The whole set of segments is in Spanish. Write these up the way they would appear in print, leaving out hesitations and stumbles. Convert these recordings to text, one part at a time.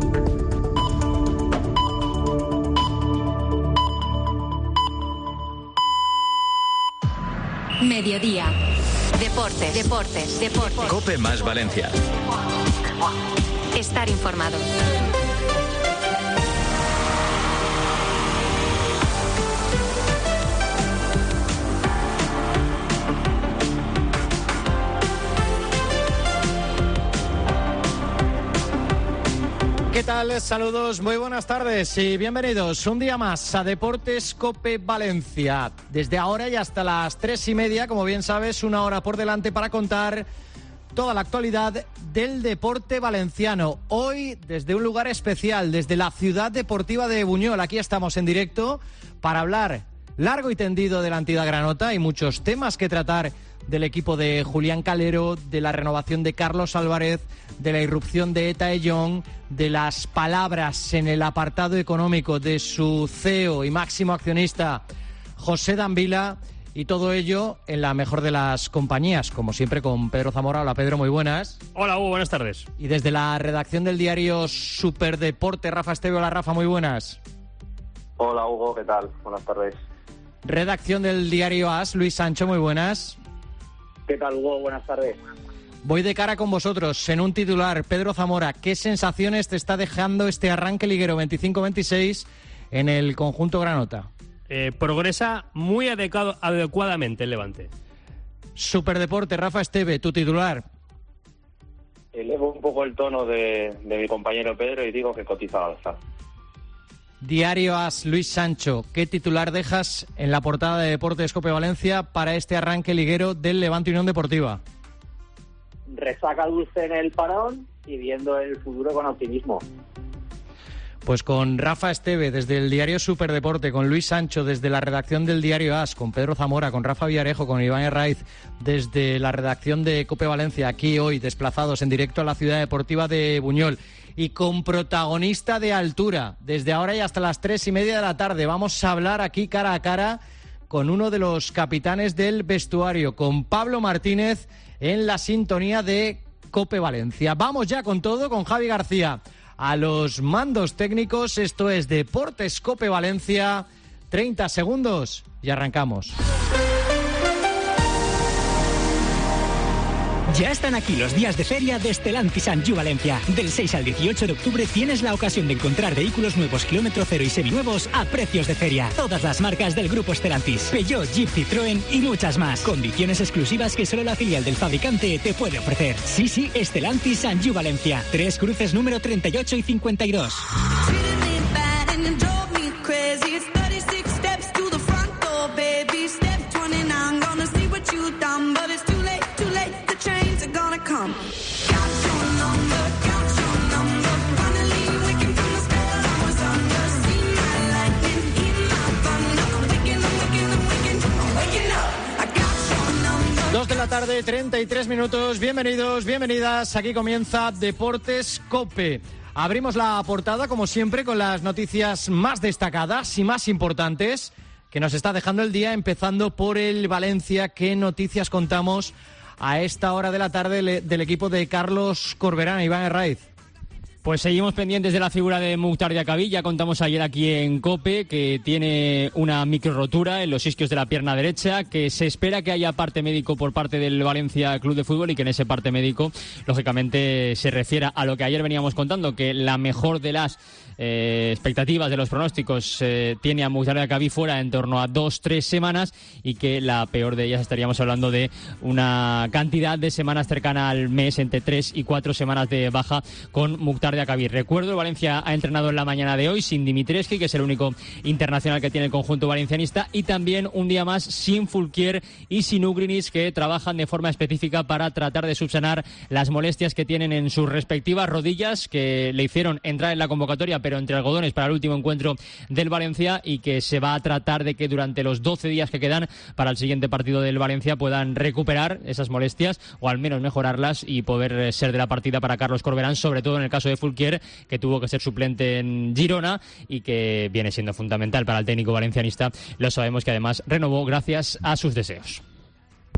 Mediodía. Deportes. COPE más Valencia. Estar informado. ¿Qué tal? Saludos, muy buenas tardes y bienvenidos un día más a Deportes COPE Valencia. Desde ahora y hasta las 3:30, como bien sabes, una hora por delante para contar toda la actualidad del deporte valenciano. Hoy desde un lugar especial, desde la Ciudad Deportiva de Buñol. Aquí estamos en directo para hablar largo y tendido de la entidad granota. Hay muchos temas que tratar del equipo de Julián Calero, de la renovación de Carlos Álvarez, de la irrupción de Eta Ellón, de las palabras en el apartado económico de su CEO y máximo accionista José Danvila, y todo ello en la mejor de las compañías, como siempre con Pedro Zamora. Hola Pedro, muy buenas. Hola Hugo, buenas tardes. Y desde la redacción del diario Superdeporte, Rafa Esteve. Hola Rafa, muy buenas. Hola Hugo, ¿qué tal? Buenas tardes. Redacción del diario AS, Luis Sancho, muy buenas. ¿Qué tal Hugo? Buenas tardes. Voy de cara con vosotros en un titular. Pedro Zamora, ¿qué sensaciones te está dejando este arranque liguero 25-26 en el conjunto granota? Progresa muy adecuadamente el Levante. Superdeporte, Rafa Esteve, tu titular. Elevo un poco el tono de mi compañero Pedro y digo que cotiza al alza. Diario AS, Luis Sancho, ¿qué titular dejas en la portada de Deportes COPE Valencia para este arranque liguero del Levante Unión Deportiva? Resaca dulce en el parón y viendo el futuro con optimismo. Pues con Rafa Esteve desde el diario Superdeporte, con Luis Sancho desde la redacción del diario AS, con Pedro Zamora, con Rafa Villarejo, con Iván Herraiz desde la redacción de COPE Valencia, aquí hoy desplazados en directo a la Ciudad Deportiva de Buñol. Y con protagonista de altura, desde ahora y hasta las 3:30 de la tarde. Vamos a hablar aquí cara a cara con uno de los capitanes del vestuario, con Pablo Martínez, en la sintonía de COPE Valencia. Vamos ya con todo, con Javi García a los mandos técnicos. Esto es Deportes COPE Valencia. 30 segundos y arrancamos. Ya están aquí los días de feria de Stellantis Sanju Valencia. Del 6 al 18 de octubre tienes la ocasión de encontrar vehículos nuevos, kilómetro cero y seminuevos a precios de feria. Todas las marcas del grupo Stellantis, Peugeot, Jeep, Citroën y muchas más. Condiciones exclusivas que solo la filial del fabricante te puede ofrecer. Sí, Stellantis Sanju Valencia. 3 cruces número 38 y 52. De la tarde, 33 minutos. Bienvenidos, bienvenidas. Aquí comienza Deportes COPE. Abrimos la portada, como siempre, con las noticias más destacadas y más importantes que nos está dejando el día, empezando por el Valencia. ¿Qué noticias contamos a esta hora de la tarde del equipo de Carlos Corberán? Iván Herraiz. Pues seguimos pendientes de la figura de Mukhtar Diakhaby. Ya contamos ayer aquí en COPE que tiene una micro rotura en los isquios de la pierna derecha, que se espera que haya parte médico por parte del Valencia Club de Fútbol y que en ese parte médico, lógicamente, se refiera a lo que ayer veníamos contando, que la mejor de las expectativas de los pronósticos tiene a Mukhtar Diakhaby fuera en torno a 2-3 semanas y que la peor de ellas estaríamos hablando de una cantidad de semanas cercana al mes, entre 3 y 4 semanas de baja con Mukhtar Diakhaby. Recuerdo, el Valencia ha entrenado en la mañana de hoy sin Dimitrescu, que es el único internacional que tiene el conjunto valencianista, y también un día más sin Fulquier y sin Ugrinis, que trabajan de forma específica para tratar de subsanar las molestias que tienen en sus respectivas rodillas, que le hicieron entrar en la convocatoria pero entre algodones para el último encuentro del Valencia, y que se va a tratar de que durante los 12 días que quedan para el siguiente partido del Valencia puedan recuperar esas molestias o al menos mejorarlas y poder ser de la partida para Carlos Corberán, sobre todo en el caso de Fulquier, que tuvo que ser suplente en Girona y que viene siendo fundamental para el técnico valencianista. Lo sabemos, que además renovó gracias a sus deseos.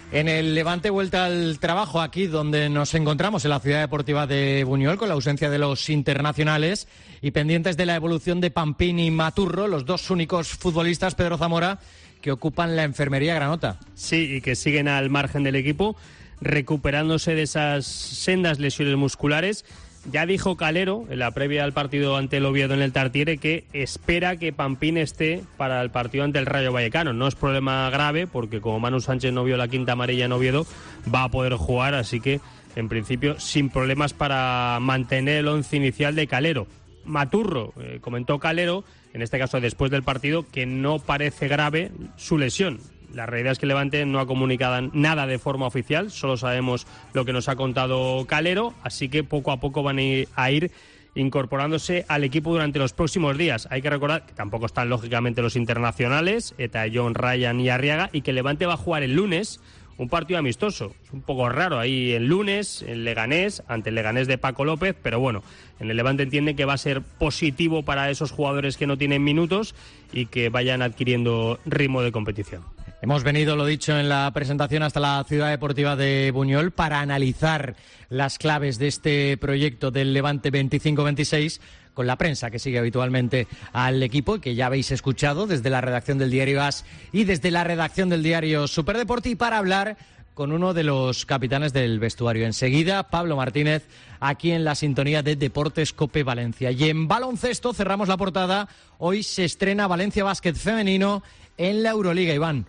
En el Levante, vuelta al trabajo aquí donde nos encontramos, en la Ciudad Deportiva de Buñol, con la ausencia de los internacionales y pendientes de la evolución de Pampín y Maturro, los dos únicos futbolistas, Pedro Zamora, que ocupan la enfermería granota. Sí, y que siguen al margen del equipo, recuperándose de esas sendas lesiones musculares. Ya dijo Calero, en la previa al partido ante el Oviedo en el Tartiere, que espera que Pampín esté para el partido ante el Rayo Vallecano. No es problema grave, porque como Manu Sánchez no vio la quinta amarilla en Oviedo, va a poder jugar, así que, en principio, sin problemas para mantener el once inicial de Calero. Maturro, comentó Calero, en este caso después del partido, que no parece grave su lesión. La realidad es que el Levante no ha comunicado nada de forma oficial, solo sabemos lo que nos ha contado Calero, así que poco a poco van a ir incorporándose al equipo durante los próximos días. Hay que recordar que tampoco están lógicamente los internacionales, Eta, John, Ryan y Arriaga, y que el Levante va a jugar el lunes un partido amistoso. Es un poco raro ahí el lunes, en Leganés, ante el Leganés de Paco López, pero bueno, en el Levante entienden que va a ser positivo para esos jugadores que no tienen minutos y que vayan adquiriendo ritmo de competición. Hemos venido, lo dicho en la presentación, hasta la Ciudad Deportiva de Buñol para analizar las claves de este proyecto del Levante 25-26 con la prensa que sigue habitualmente al equipo y que ya habéis escuchado desde la redacción del diario AS y desde la redacción del diario Superdeporte, y para hablar con uno de los capitanes del vestuario. Enseguida, Pablo Martínez, aquí en la sintonía de Deportes COPE Valencia. Y en baloncesto cerramos la portada. Hoy se estrena Valencia Básquet femenino en la Euroliga, Iván.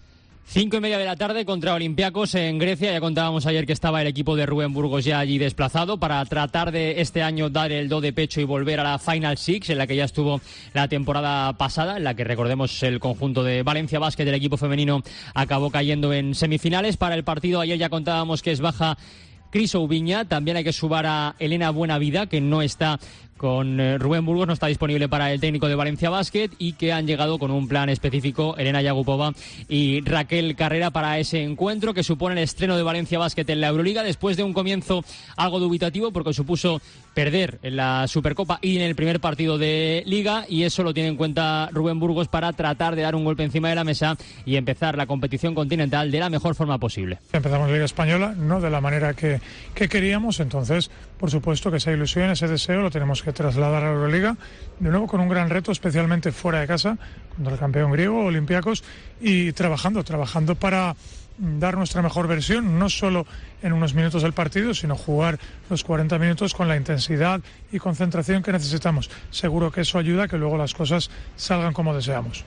5:30 de la tarde contra Olympiacos en Grecia. Ya contábamos ayer que estaba el equipo de Rubén Burgos ya allí desplazado para tratar de este año dar el do de pecho y volver a la Final Six, en la que ya estuvo la temporada pasada, en la que, recordemos, el conjunto de Valencia Basket del equipo femenino acabó cayendo en semifinales. Para el partido ayer ya contábamos que es baja Cris Oubiña. También hay que sumar a Elena Buenavida, que no está con Rubén Burgos, no está disponible para el técnico de Valencia Basket, y que han llegado con un plan específico Elena Yagupova y Raquel Carrera para ese encuentro que supone el estreno de Valencia Basket en la Euroliga después de un comienzo algo dubitativo porque supuso perder en la Supercopa y en el primer partido de Liga, y eso lo tiene en cuenta Rubén Burgos para tratar de dar un golpe encima de la mesa y empezar la competición continental de la mejor forma posible. Empezamos la Liga Española no de la manera que queríamos, entonces por supuesto que esa ilusión, ese deseo lo tenemos que trasladar a la Euroliga, de nuevo con un gran reto, especialmente fuera de casa, contra el campeón griego, Olympiacos, y trabajando para dar nuestra mejor versión, no solo en unos minutos del partido, sino jugar los 40 minutos con la intensidad y concentración que necesitamos. Seguro que eso ayuda a que luego las cosas salgan como deseamos.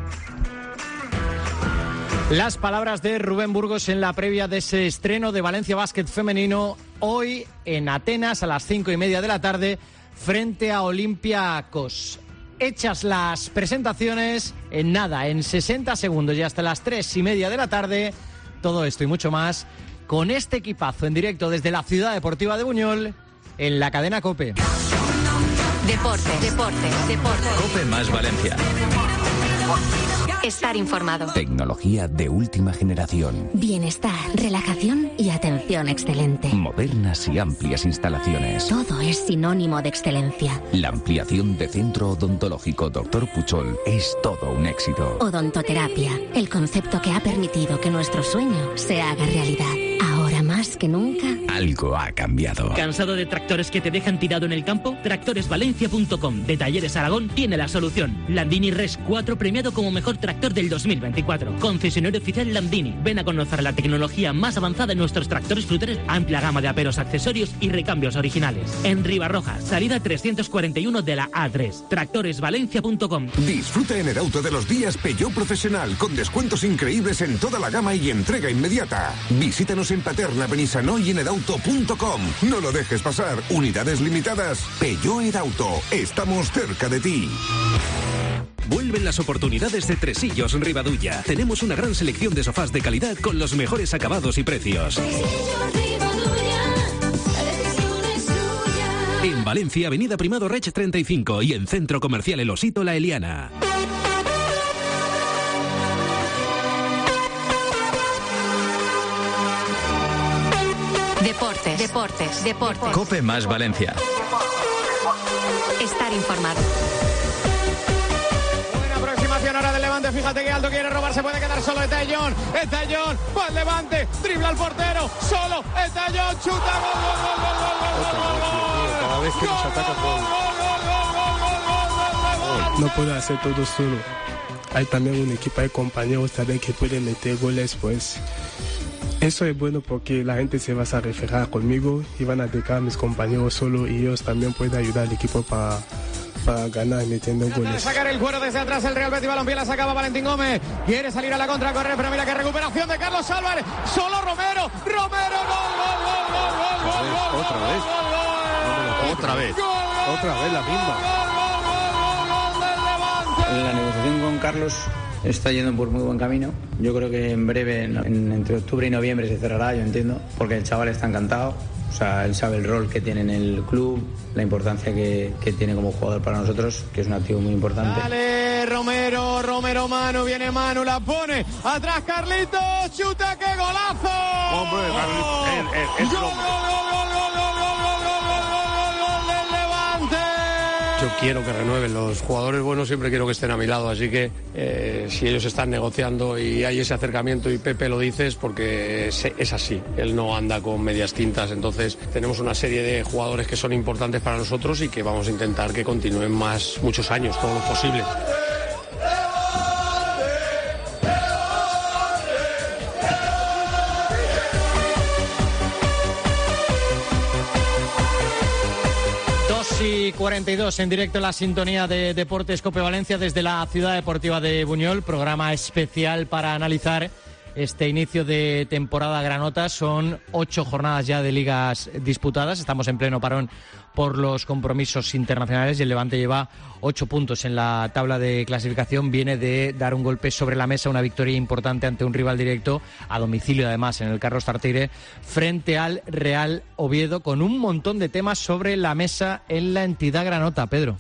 Las palabras de Rubén Burgos en la previa de ese estreno de Valencia Básquet femenino hoy en Atenas a las 5:30 de la tarde frente a Olympiacos. Hechas las presentaciones, en nada, en 60 segundos y hasta las 3:30 de la tarde, todo esto y mucho más con este equipazo en directo desde la Ciudad Deportiva de Buñol en la cadena COPE. Deporte. COPE más Valencia. Estar informado. Tecnología de última generación. Bienestar, relajación y atención excelente. Modernas y amplias instalaciones. Todo es sinónimo de excelencia. La ampliación de Centro Odontológico Dr. Puchol es todo un éxito. Odontoterapia, el concepto que ha permitido que nuestro sueño se haga realidad. Ahora más que nunca, algo ha cambiado. ¿Cansado de tractores que te dejan tirado en el campo? Tractoresvalencia.com de Talleres Aragón tiene la solución. Landini Res 4 premiado como mejor tractor del 2024. Concesionario oficial Landini. Ven a conocer la tecnología más avanzada en nuestros tractores frutales, amplia gama de aperos, accesorios y recambios originales. En Ribarroja, salida 341 de la A3. Tractoresvalencia.com. Disfruta en Edauto de los días Peugeot Profesional con descuentos increíbles en toda la gama y entrega inmediata. Visítanos en Paterna, Benissanó y en edauto.com. No lo dejes pasar. Unidades limitadas. Peugeot Edauto. Estamos cerca de ti. Vuelven las oportunidades de Tresillos Ribadulla. Tenemos una gran selección de sofás de calidad con los mejores acabados y precios. En Valencia, Avenida Primado Reig 35 y en Centro Comercial El Osito La Eliana. Deportes. COPE más Valencia. Estar informado. Buena aproximación ahora del Levante. Levante, fíjate que alto quiere robar, se puede quedar solo Etayón, va el Levante, dribla al portero, solo Etayón, chuta, gol. Cada vez que nos ataca no puedo hacer todo solo. Hay también un equipo de compañeros también que pueden meter goles, pues eso es bueno porque la gente se va a referir conmigo y van a dejar a mis compañeros solo y ellos también pueden ayudar al equipo para ganar metiendo goles. Sacar el cuero desde atrás el Real Betis Balompié, la sacaba Valentín Gómez, quiere salir a la contra, correr, pero mira que recuperación de Carlos Álvarez, solo Romero, gol. Otra vez la misma. La negociación con Carlos está yendo por muy buen camino. Yo creo que en breve, entre octubre y noviembre se cerrará, yo entiendo, porque el chaval está encantado. O sea, él sabe el rol que tiene en el club, la importancia que tiene como jugador para nosotros, que es un activo muy importante. Dale, Romero, Manu, viene Manu, la pone, atrás Carlitos, chuta, ¡qué golazo! Hombre, Carlitos, yo quiero que renueven. Los jugadores buenos siempre quiero que estén a mi lado, así que si ellos están negociando y hay ese acercamiento y Pepe lo dice es porque es así, él no anda con medias tintas, entonces tenemos una serie de jugadores que son importantes para nosotros y que vamos a intentar que continúen muchos años, todo lo posible. Y 42 en directo en la sintonía de Deportes Cope Valencia desde la Ciudad Deportiva de Buñol, programa especial para analizar este inicio de temporada granota. Son 8 jornadas ya de ligas disputadas, estamos en pleno parón por los compromisos internacionales y el Levante lleva 8 puntos en la tabla de clasificación. Viene de dar un golpe sobre la mesa, una victoria importante ante un rival directo, a domicilio además en el Carlos Tartiere, frente al Real Oviedo, con un montón de temas sobre la mesa en la entidad granota. Pedro.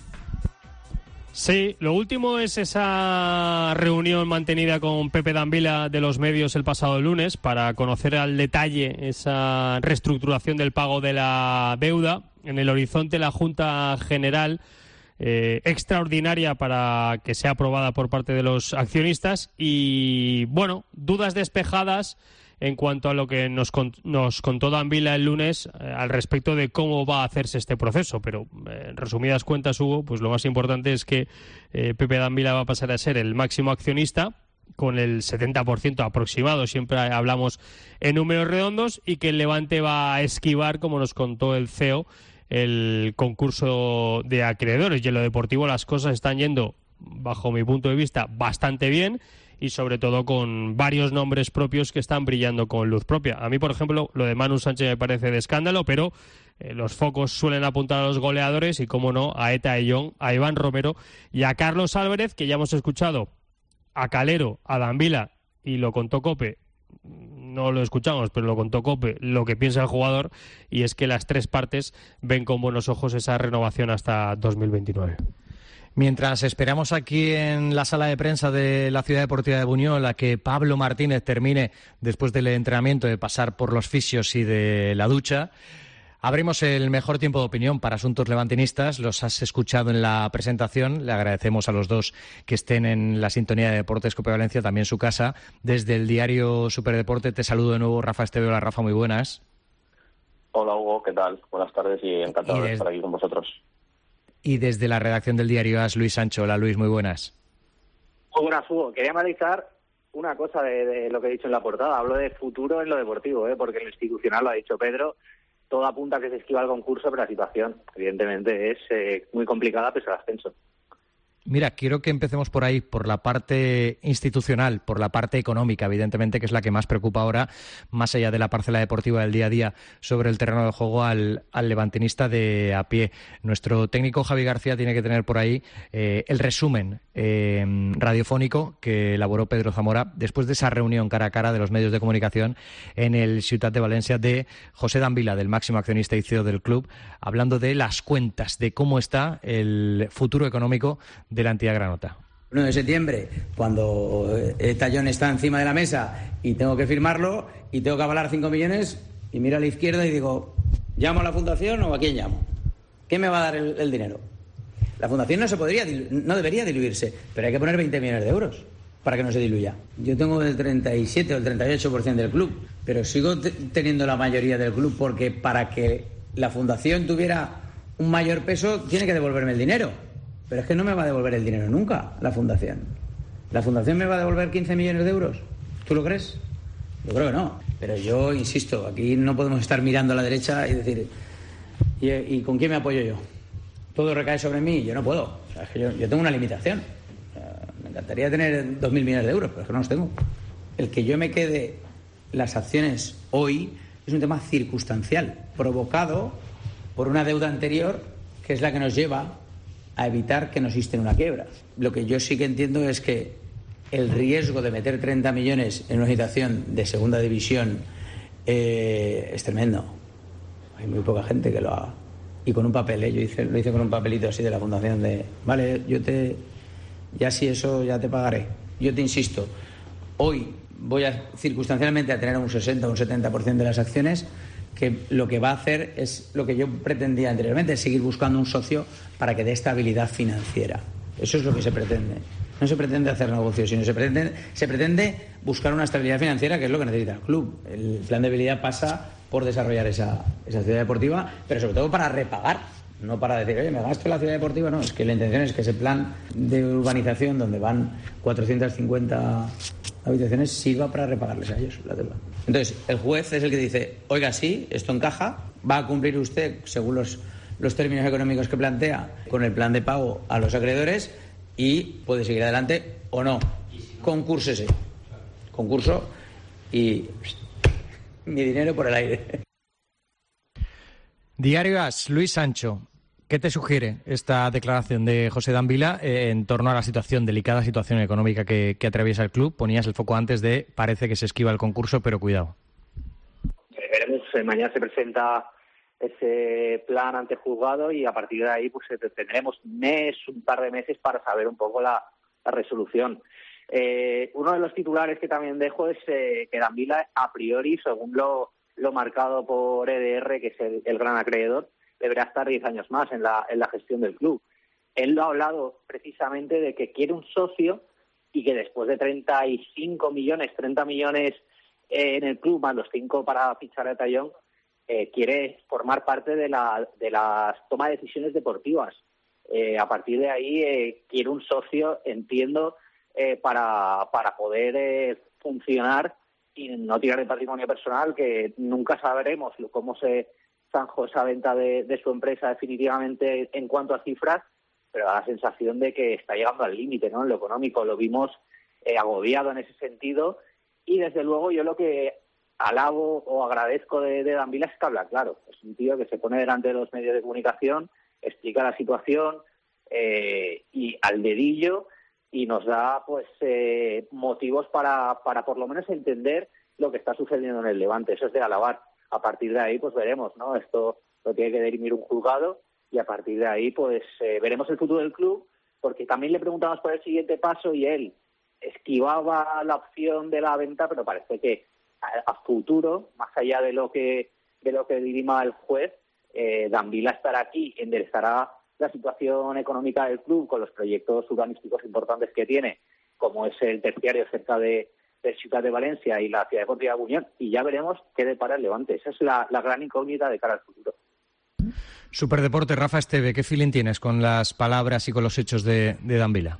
Sí, lo último es esa reunión mantenida con Pepe Dambila de los medios el pasado lunes para conocer al detalle esa reestructuración del pago de la deuda. En el horizonte la Junta General extraordinaria para que sea aprobada por parte de los accionistas y, bueno, dudas despejadas en cuanto a lo que nos contó Dambila el lunes al respecto de cómo va a hacerse este proceso. Pero, en resumidas cuentas, Hugo, pues lo más importante es que Pepe Dambila va a pasar a ser el máximo accionista con el 70% aproximado, siempre hablamos en números redondos, y que el Levante va a esquivar, como nos contó el CEO, el concurso de acreedores. Y en lo deportivo las cosas están yendo, bajo mi punto de vista, bastante bien, y sobre todo con varios nombres propios que están brillando con luz propia. A mí, por ejemplo, lo de Manu Sánchez me parece de escándalo, pero los focos suelen apuntar a los goleadores y, cómo no, a Etayón, a Iván Romero y a Carlos Álvarez, que ya hemos escuchado a Calero, a Dambila, y lo contó Cope. No lo escuchamos, pero lo contó Cope, lo que piensa el jugador, y es que las tres partes ven con buenos ojos esa renovación hasta 2029. Mientras esperamos aquí en la sala de prensa de la Ciudad Deportiva de Buñol a que Pablo Martínez termine, después del entrenamiento, de pasar por los fisios y de la ducha, abrimos el mejor tiempo de opinión para asuntos levantinistas. Los has escuchado en la presentación. Le agradecemos a los dos que estén en la sintonía de Deportes Cope Valencia, también su casa. Desde el diario Superdeporte te saludo de nuevo, Rafa Esteve. Hola, Rafa, muy buenas. Hola, Hugo, ¿qué tal? Buenas tardes y encantado de estar aquí con vosotros. Y desde la redacción del diario AS, Luis Sancho. Hola, Luis, muy buenas. Muy buenas, Hugo. Quería analizar una cosa de lo que he dicho en la portada. Hablo de futuro en lo deportivo, porque en lo institucional, lo ha dicho Pedro, todo apunta a que se esquiva el concurso, pero la situación, evidentemente, es muy complicada pese al ascenso. Mira, quiero que empecemos por ahí, por la parte institucional, por la parte económica, evidentemente, que es la que más preocupa ahora, más allá de la parcela deportiva del día a día sobre el terreno de juego al levantinista de a pie. Nuestro técnico Javi García tiene que tener por ahí el resumen radiofónico que elaboró Pedro Zamora después de esa reunión cara a cara de los medios de comunicación en el Ciutat de Valencia de José Dambila, del máximo accionista y CEO del club, hablando de las cuentas, de cómo está el futuro económico de la entidad granota. 1 de septiembre, cuando Etayón está encima de la mesa y tengo que firmarlo y tengo que avalar 5 millones y miro a la izquierda y digo, ¿llamo a la fundación o a quién llamo? ¿Quién me va a dar el dinero? La fundación no debería diluirse, pero hay que poner 20 millones de euros. para que no se diluya. Yo tengo el 37 o el 38% del club, pero sigo teniendo la mayoría del club porque para que la fundación tuviera un mayor peso tiene que devolverme el dinero. Pero es que no me va a devolver el dinero nunca la fundación. ¿La fundación me va a devolver 15 millones de euros? ¿Tú lo crees? Yo creo que no. Pero yo insisto, aquí no podemos estar mirando a la derecha y decir, ¿y con quién me apoyo yo? ¿Todo recae sobre mí? Yo no puedo. O sea, es que yo tengo una limitación. O sea, me encantaría tener 2.000 millones de euros, pero es que no los tengo. El que yo me quede las acciones hoy es un tema circunstancial, provocado por una deuda anterior que es la que nos lleva a evitar que nos insten una quiebra. Lo que yo sí que entiendo es que el riesgo de meter 30 millones en una situación de segunda división es tremendo. Hay muy poca gente que lo haga. Y con un papel, lo hice con un papelito así de la fundación de, vale, ya si eso ya te pagaré. Yo te insisto, hoy voy circunstancialmente a tener un 60 o un 70% de las acciones, que lo que va a hacer es lo que yo pretendía anteriormente, es seguir buscando un socio para que dé estabilidad financiera. Eso es lo que se pretende. No se pretende hacer negocios, sino se pretende buscar una estabilidad financiera, que es lo que necesita el club. El plan de viabilidad pasa por desarrollar esa ciudad deportiva, pero sobre todo para repagar, no para decir, oye, me gasto la ciudad deportiva. No, es que la intención es que ese plan de urbanización, donde van 450 habitaciones, sirva para repagarles a ellos la deuda. Entonces, el juez es el que dice, oiga, sí, esto encaja, va a cumplir usted, según los términos económicos que plantea, con el plan de pago a los acreedores y puede seguir adelante o no. Concúrsese. Concurso y mi dinero por el aire. Diario AS, Luis Sancho. ¿Qué te sugiere esta declaración de José Dambila en torno a la delicada situación económica que atraviesa el club? Ponías el foco antes de, parece que se esquiva el concurso, pero cuidado. Veremos, mañana se presenta ese plan ante juzgado y a partir de ahí pues tendremos un par de meses para saber un poco la resolución. Uno de los titulares que también dejo es que Dambila, a priori, según lo marcado por EDR, que es el gran acreedor, deberá estar 10 años más en la gestión del club. Él lo ha hablado precisamente de que quiere un socio y que después de 30 millones en el club, más los 5 para fichar a Tallón, quiere formar parte de las toma de decisiones deportivas. A partir de ahí quiere un socio, entiendo, para poder funcionar y no tirar de patrimonio personal, que nunca sabremos cómo se zanjó esa venta de su empresa definitivamente en cuanto a cifras, pero da la sensación de que está llegando al límite, ¿no? En lo económico lo vimos agobiado en ese sentido, y desde luego yo lo que alabo o agradezco de Dambila es que habla claro. Es un tío que se pone delante de los medios de comunicación, explica la situación y al dedillo, y nos da pues motivos para por lo menos entender lo que está sucediendo en el Levante. Eso es de alabar. A partir de ahí pues veremos, ¿no? Esto lo tiene que dirimir un juzgado y a partir de ahí pues veremos el futuro del club, porque también le preguntamos por el siguiente paso y él esquivaba la opción de la venta, pero parece que a futuro, más allá de lo que dirima el juez, Dambila estará aquí, enderezará la situación económica del club con los proyectos urbanísticos importantes que tiene, como es el terciario cerca de Ciudad de Valencia y la Ciudad Deportiva de Buñol, y ya veremos qué depara el Levante. Esa es la gran incógnita de cara al futuro. Superdeporte, Rafa Esteve, ¿qué feeling tienes con las palabras y con los hechos de Dambila?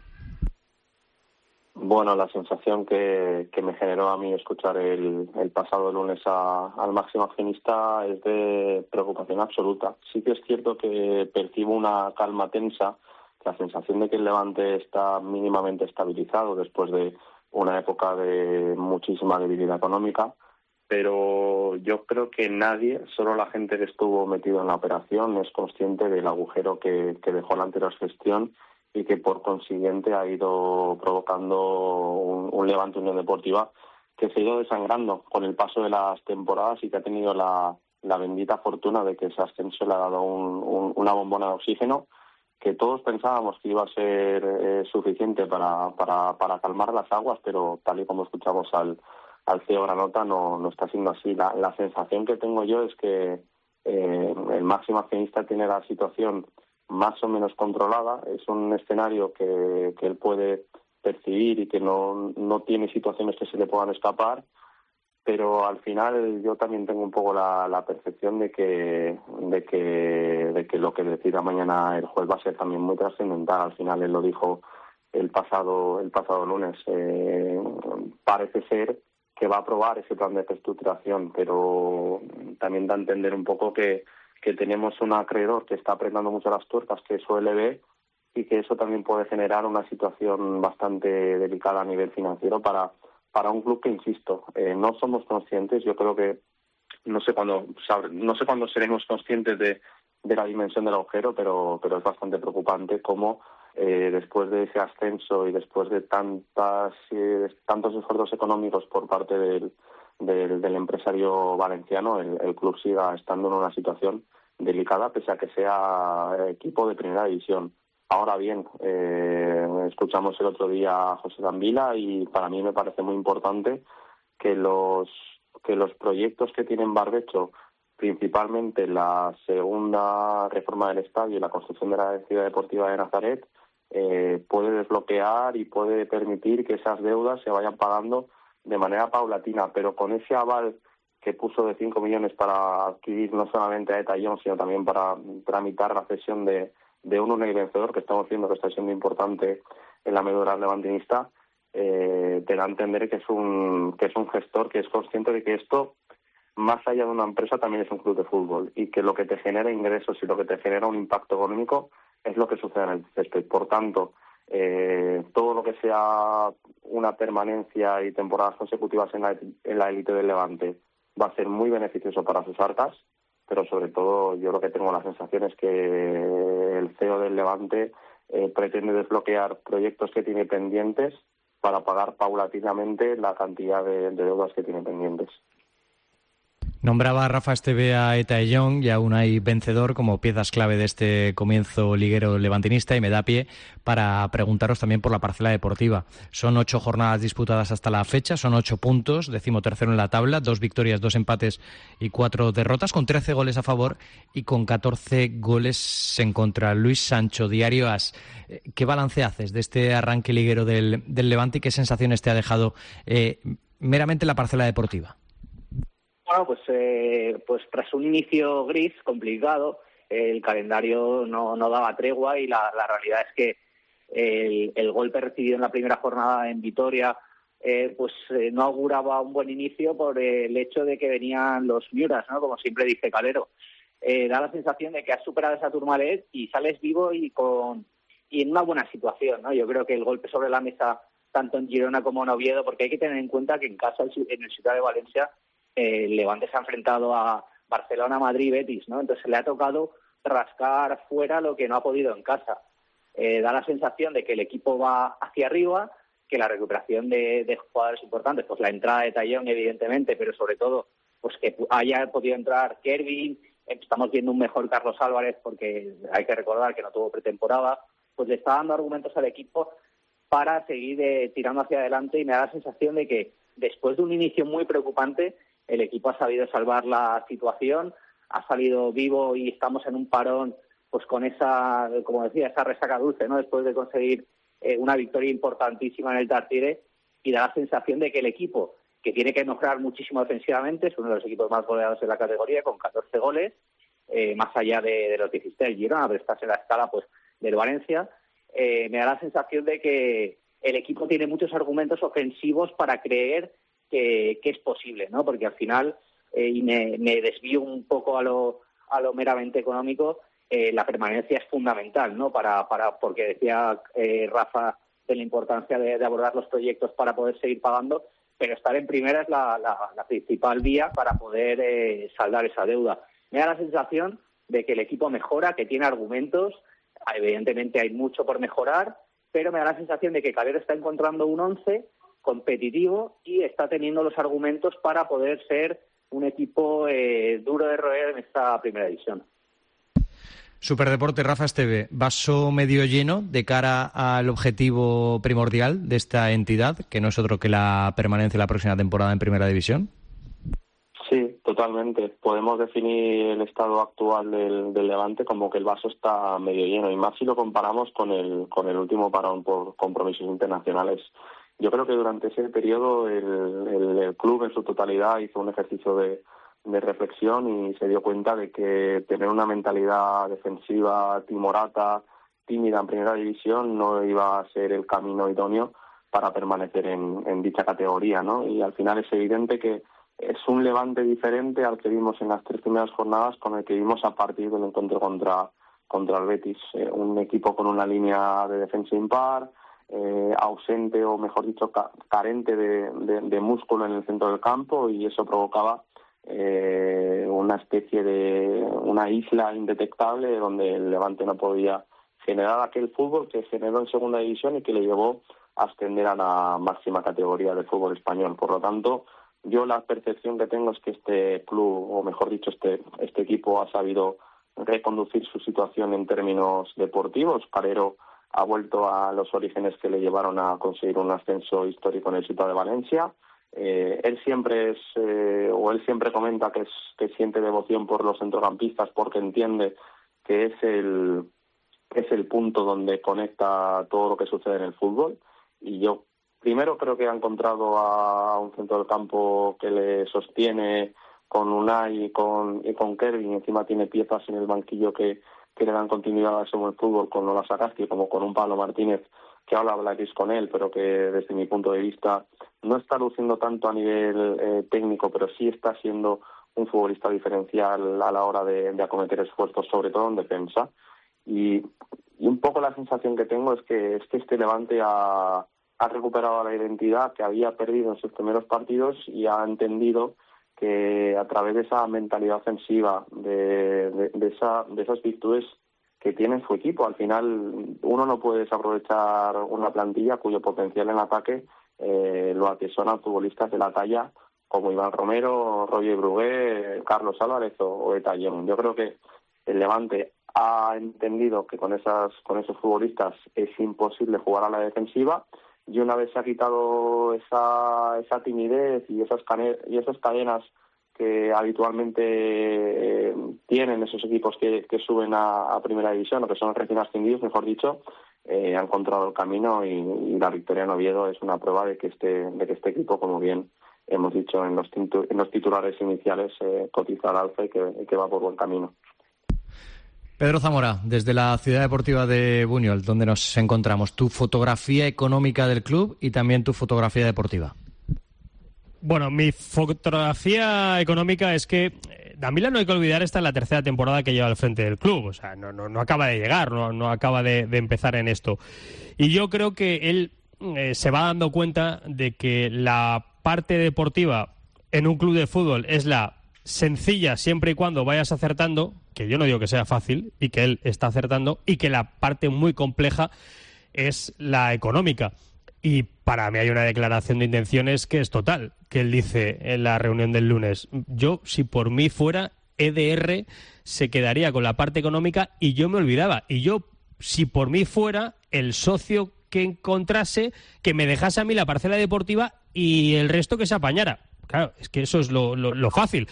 Bueno, la sensación que me generó a mí escuchar el pasado lunes al máximo accionista es de preocupación absoluta. Sí que es cierto que percibo una calma tensa, la sensación de que el Levante está mínimamente estabilizado después de una época de muchísima debilidad económica, pero yo creo que nadie, solo la gente que estuvo metido en la operación, es consciente del agujero que dejó la anterior gestión y que por consiguiente ha ido provocando un Levante Unión Deportiva que se ha ido desangrando con el paso de las temporadas y que ha tenido la bendita fortuna de que ese ascenso le ha dado una bombona de oxígeno que todos pensábamos que iba a ser suficiente para calmar las aguas, pero tal y como escuchamos al CEO Granota no está siendo así. La sensación que tengo yo es que el máximo accionista tiene la situación más o menos controlada. Es un escenario que él puede percibir y que no tiene situaciones que se le puedan escapar, pero al final yo también tengo un poco la percepción de que lo que decida mañana el juez va a ser también muy trascendental. Al final él lo dijo el pasado lunes. Parece ser que va a aprobar ese plan de reestructuración, pero también da a entender un poco que tenemos un acreedor que está apretando mucho las tuercas, que es OLB, y que eso también puede generar una situación bastante delicada a nivel financiero para un club que, insisto, no somos conscientes. Yo creo que no sé cuándo seremos conscientes de la dimensión del agujero, pero es bastante preocupante cómo después de ese ascenso y después de tantos esfuerzos económicos por parte del empresario valenciano, el club siga estando en una situación delicada, pese a que sea equipo de primera división. Ahora bien, escuchamos el otro día a José Dambila y para mí me parece muy importante que los proyectos que tiene en barbecho, principalmente la segunda reforma del estadio y la construcción de la ciudad deportiva de Nazaret, puede desbloquear y puede permitir que esas deudas se vayan pagando de manera paulatina, pero con ese aval que puso de 5 millones para adquirir no solamente a ETA Young, sino también para tramitar la cesión de un Unai vencedor, que estamos viendo que está siendo importante en la medular levantinista, te da a entender que es un gestor que es consciente de que esto, más allá de una empresa, también es un club de fútbol, y que lo que te genera ingresos y lo que te genera un impacto económico es lo que sucede en el césped. Por tanto, todo lo que sea una permanencia y temporadas consecutivas en la élite del Levante va a ser muy beneficioso para sus arcas, pero sobre todo yo lo que tengo la sensación es que el CEO del Levante pretende desbloquear proyectos que tiene pendientes para pagar paulatinamente la cantidad de deudas que tiene pendientes. Nombraba Rafa Esteve a ETA Young y a Unai vencedor como piezas clave de este comienzo liguero levantinista, y me da pie para preguntaros también por la parcela deportiva. Son 8 jornadas disputadas hasta la fecha, son 8 puntos, 13º en la tabla, 2 victorias, 2 empates y 4 derrotas, con 13 goles a favor y con 14 goles en contra. Luis Sancho, Diario AS, ¿qué balance haces de este arranque liguero del Levante y qué sensaciones te ha dejado meramente la parcela deportiva? Bueno, pues tras un inicio gris, complicado, el calendario no daba tregua y la realidad es que el golpe recibido en la primera jornada en Vitoria no auguraba un buen inicio por el hecho de que venían los Miuras, ¿no? Como siempre dice Calero. Da la sensación de que has superado esa Tourmalet y sales vivo y en una buena situación, ¿no? Yo creo que el golpe sobre la mesa, tanto en Girona como en Oviedo, porque hay que tener en cuenta que en casa, en el Ciudad de Valencia, el Levante se ha enfrentado a Barcelona, Madrid y Betis, ¿no? Entonces le ha tocado rascar fuera lo que no ha podido en casa. Da la sensación de que el equipo va hacia arriba, que la recuperación de jugadores importantes, pues la entrada de Tallón, evidentemente, pero sobre todo pues que haya podido entrar Kervin, estamos viendo un mejor Carlos Álvarez, porque hay que recordar que no tuvo pretemporada, pues le está dando argumentos al equipo para seguir tirando hacia adelante, y me da la sensación de que después de un inicio muy preocupante, el equipo ha sabido salvar la situación, ha salido vivo y estamos en un parón pues con esa, como decía, esa resaca dulce, ¿no? Después de conseguir una victoria importantísima en el Tartiere, y da la sensación de que el equipo, que tiene que mejorar muchísimo defensivamente, es uno de los equipos más goleados en la categoría, con 14 goles, más allá de los 16 del Girona, pero estás en la escala pues del Valencia. Me da la sensación de que el equipo tiene muchos argumentos ofensivos para creer que es posible, ¿no? Porque al final, y me desvío un poco a lo meramente económico, la permanencia es fundamental, ¿no? Porque decía Rafa de la importancia de abordar los proyectos para poder seguir pagando, pero estar en primera es la principal vía para poder saldar esa deuda. Me da la sensación de que el equipo mejora, que tiene argumentos, evidentemente hay mucho por mejorar, pero me da la sensación de que Calero está encontrando un 11 competitivo y está teniendo los argumentos para poder ser un equipo duro de roer en esta primera división. Superdeporte, Rafa Esteve, vaso medio lleno de cara al objetivo primordial de esta entidad, que no es otro que la permanencia la próxima temporada en primera división. Sí, Totalmente. Podemos definir el estado actual del Levante como que el vaso está medio lleno, y más si lo comparamos con el último parón por compromisos internacionales. Yo creo que durante ese periodo el club en su totalidad hizo un ejercicio de reflexión y se dio cuenta de que tener una mentalidad defensiva timorata, tímida en primera división no iba a ser el camino idóneo para permanecer en dicha categoría, ¿no? Y al final es evidente que es un Levante diferente al que vimos en las 3 primeras jornadas, con el que vimos a partir del encuentro contra el Betis. Un equipo con una línea de defensa impar, ausente, o mejor dicho, carente de músculo en el centro del campo, y eso provocaba una especie de una isla indetectable donde el Levante no podía generar aquel fútbol que generó en segunda división y que le llevó a ascender a la máxima categoría del fútbol español. Por lo tanto, yo la percepción que tengo es que este club, o mejor dicho, este equipo ha sabido reconducir su situación en términos deportivos. Calero ha vuelto a los orígenes que le llevaron a conseguir un ascenso histórico en el Ciutat de Valencia. Él siempre comenta que siente devoción por los centrocampistas, porque entiende que es el punto donde conecta todo lo que sucede en el fútbol. Y yo primero creo que ha encontrado a un centro del campo que le sostiene con Unai y con Kervin, y encima tiene piezas en el banquillo que le dan continuidad a ese buen fútbol, con Lola Sagasti, como con un Pablo Martínez, que hablaréis con él, pero que desde mi punto de vista no está luciendo tanto a nivel técnico, pero sí está siendo un futbolista diferencial a la hora de acometer esfuerzos, sobre todo en defensa. Y un poco la sensación que tengo es que este Levante ha recuperado la identidad que había perdido en sus primeros partidos, y ha entendido que a través de esa mentalidad ofensiva, de esas virtudes que tiene su equipo, al final uno no puede desaprovechar una plantilla cuyo potencial en ataque lo atesoran futbolistas de la talla como Iván Romero, Roger Brugué, Carlos Álvarez o Etayón. Yo creo que el Levante ha entendido que con esos futbolistas es imposible jugar a la defensiva, y una vez se ha quitado esa timidez y esas cadenas que habitualmente tienen esos equipos que suben a primera división, o que son recién ascendidos, mejor dicho, ha encontrado el camino, y la victoria en Oviedo es una prueba de que este equipo, como bien hemos dicho en los titulares iniciales, cotiza al alza y que va por buen camino. Pedro Zamora, desde la Ciudad Deportiva de Buñol, donde nos encontramos, tu fotografía económica del club y también tu fotografía deportiva. Bueno, mi fotografía económica es que Davila, no hay que olvidar, esta es la 3ª temporada que lleva al frente del club. O sea, no acaba de llegar, no acaba de empezar en esto. Y yo creo que él se va dando cuenta de que la parte deportiva en un club de fútbol es la sencilla siempre y cuando vayas acertando, que yo no digo que sea fácil, y que él está acertando, y que la parte muy compleja es la económica. Y para mí hay una declaración de intenciones que es total, que él dice en la reunión del lunes: yo, si por mí fuera, EDR se quedaría con la parte económica y yo me olvidaba. Y yo, si por mí fuera, el socio que encontrase, que me dejase a mí la parcela deportiva y el resto que se apañara. Claro, es que eso es lo fácil.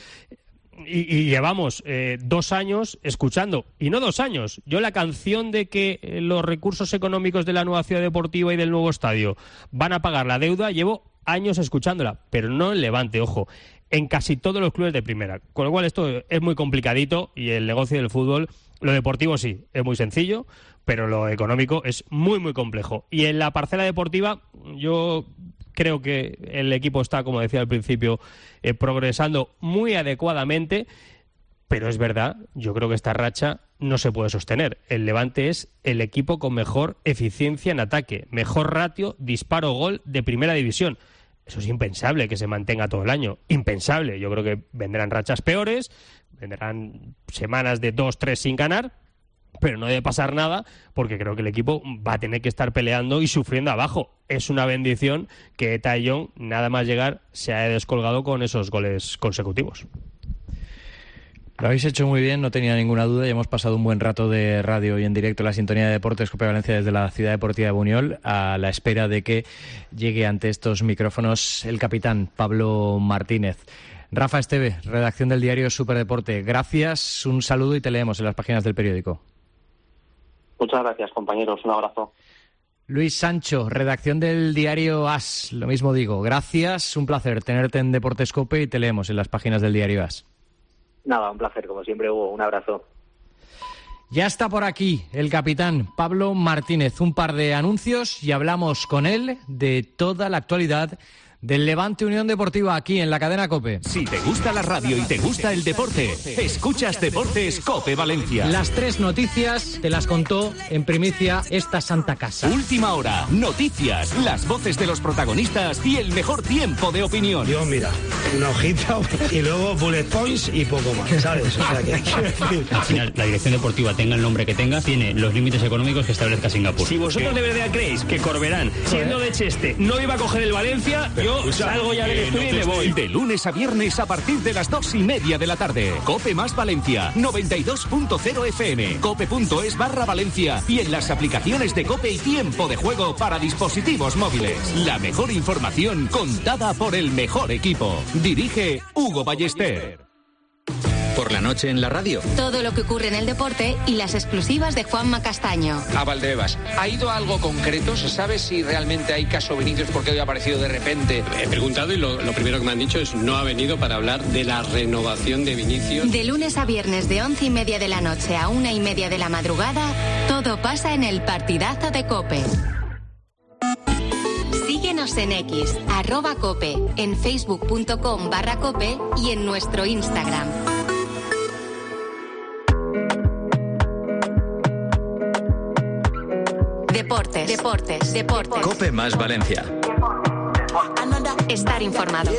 Y llevamos 2 años escuchando, y no 2 años, yo la canción de que los recursos económicos de la nueva ciudad deportiva y del nuevo estadio van a pagar la deuda, llevo años escuchándola, pero no en Levante, ojo, en casi todos los clubes de primera, con lo cual esto es muy complicadito, y el negocio del fútbol, lo deportivo sí, es muy sencillo, pero lo económico es muy, muy complejo. Y en la parcela deportiva, yo creo que el equipo está, como decía al principio, progresando muy adecuadamente, pero es verdad, yo creo que esta racha no se puede sostener. El Levante es el equipo con mejor eficiencia en ataque, mejor ratio disparo-gol de primera división. Eso es impensable que se mantenga todo el año, impensable. Yo creo que vendrán rachas peores, vendrán semanas de 2-3 sin ganar, pero no debe pasar nada, porque creo que el equipo va a tener que estar peleando y sufriendo abajo. Es una bendición que Etayón, nada más llegar, se haya descolgado con esos goles consecutivos. Lo habéis hecho muy bien, no tenía ninguna duda, y hemos pasado un buen rato de radio y en directo en la sintonía de Deportes Cope Valencia desde la Ciudad Deportiva de Buñol, a la espera de que llegue ante estos micrófonos el capitán Pablo Martínez. Rafa Esteve, redacción del diario Superdeporte. Gracias, un saludo y te leemos en las páginas del periódico. Muchas gracias, compañeros. Un abrazo. Luis Sancho, redacción del diario AS. Lo mismo digo. Gracias, un placer tenerte en Deportes COPE y te leemos en las páginas del diario AS. Nada, un placer, como siempre, Hugo. Un abrazo. Ya está por aquí el capitán Pablo Martínez. Un par de anuncios y hablamos con él de toda la actualidad del Levante Unión Deportiva aquí en la cadena COPE. Si te gusta la radio y te gusta el deporte, escuchas Deportes COPE Valencia. Las 3 noticias te las contó en primicia esta santa casa. Última hora, noticias, las voces de los protagonistas y el mejor tiempo de opinión. Yo, mira, una hojita y luego bullet points y poco más, ¿sabes? O sea, que al final, la dirección deportiva, tenga el nombre que tenga, tiene los límites económicos que establezca Singapur. Si vosotros de verdad creéis que Corberán, siendo de Cheste, no iba a coger el Valencia, yo salgo ya del estudio y me voy. De lunes a viernes a partir de las 2:30 de la tarde. COPE más Valencia, 92.0 FM, cope.es/Valencia y en las aplicaciones de COPE y Tiempo de Juego para dispositivos móviles. La mejor información contada por el mejor equipo. Dirige Hugo Ballester. Por la noche en la radio. Todo lo que ocurre en el deporte y las exclusivas de Juanma Castaño. A Valdebebas, ¿ha ido a algo concreto? ¿Se sabe si realmente hay caso Vinicius porque hoy ha aparecido de repente? He preguntado y lo primero que me han dicho es no ha venido para hablar de la renovación de Vinicius. De lunes a viernes de 11:30 de la noche a 1:30 de la madrugada, todo pasa en el partidazo de COPE. Síguenos en X, @COPE, en facebook.com/COPE y en nuestro Instagram. Deportes. COPE más Valencia. Estar informado.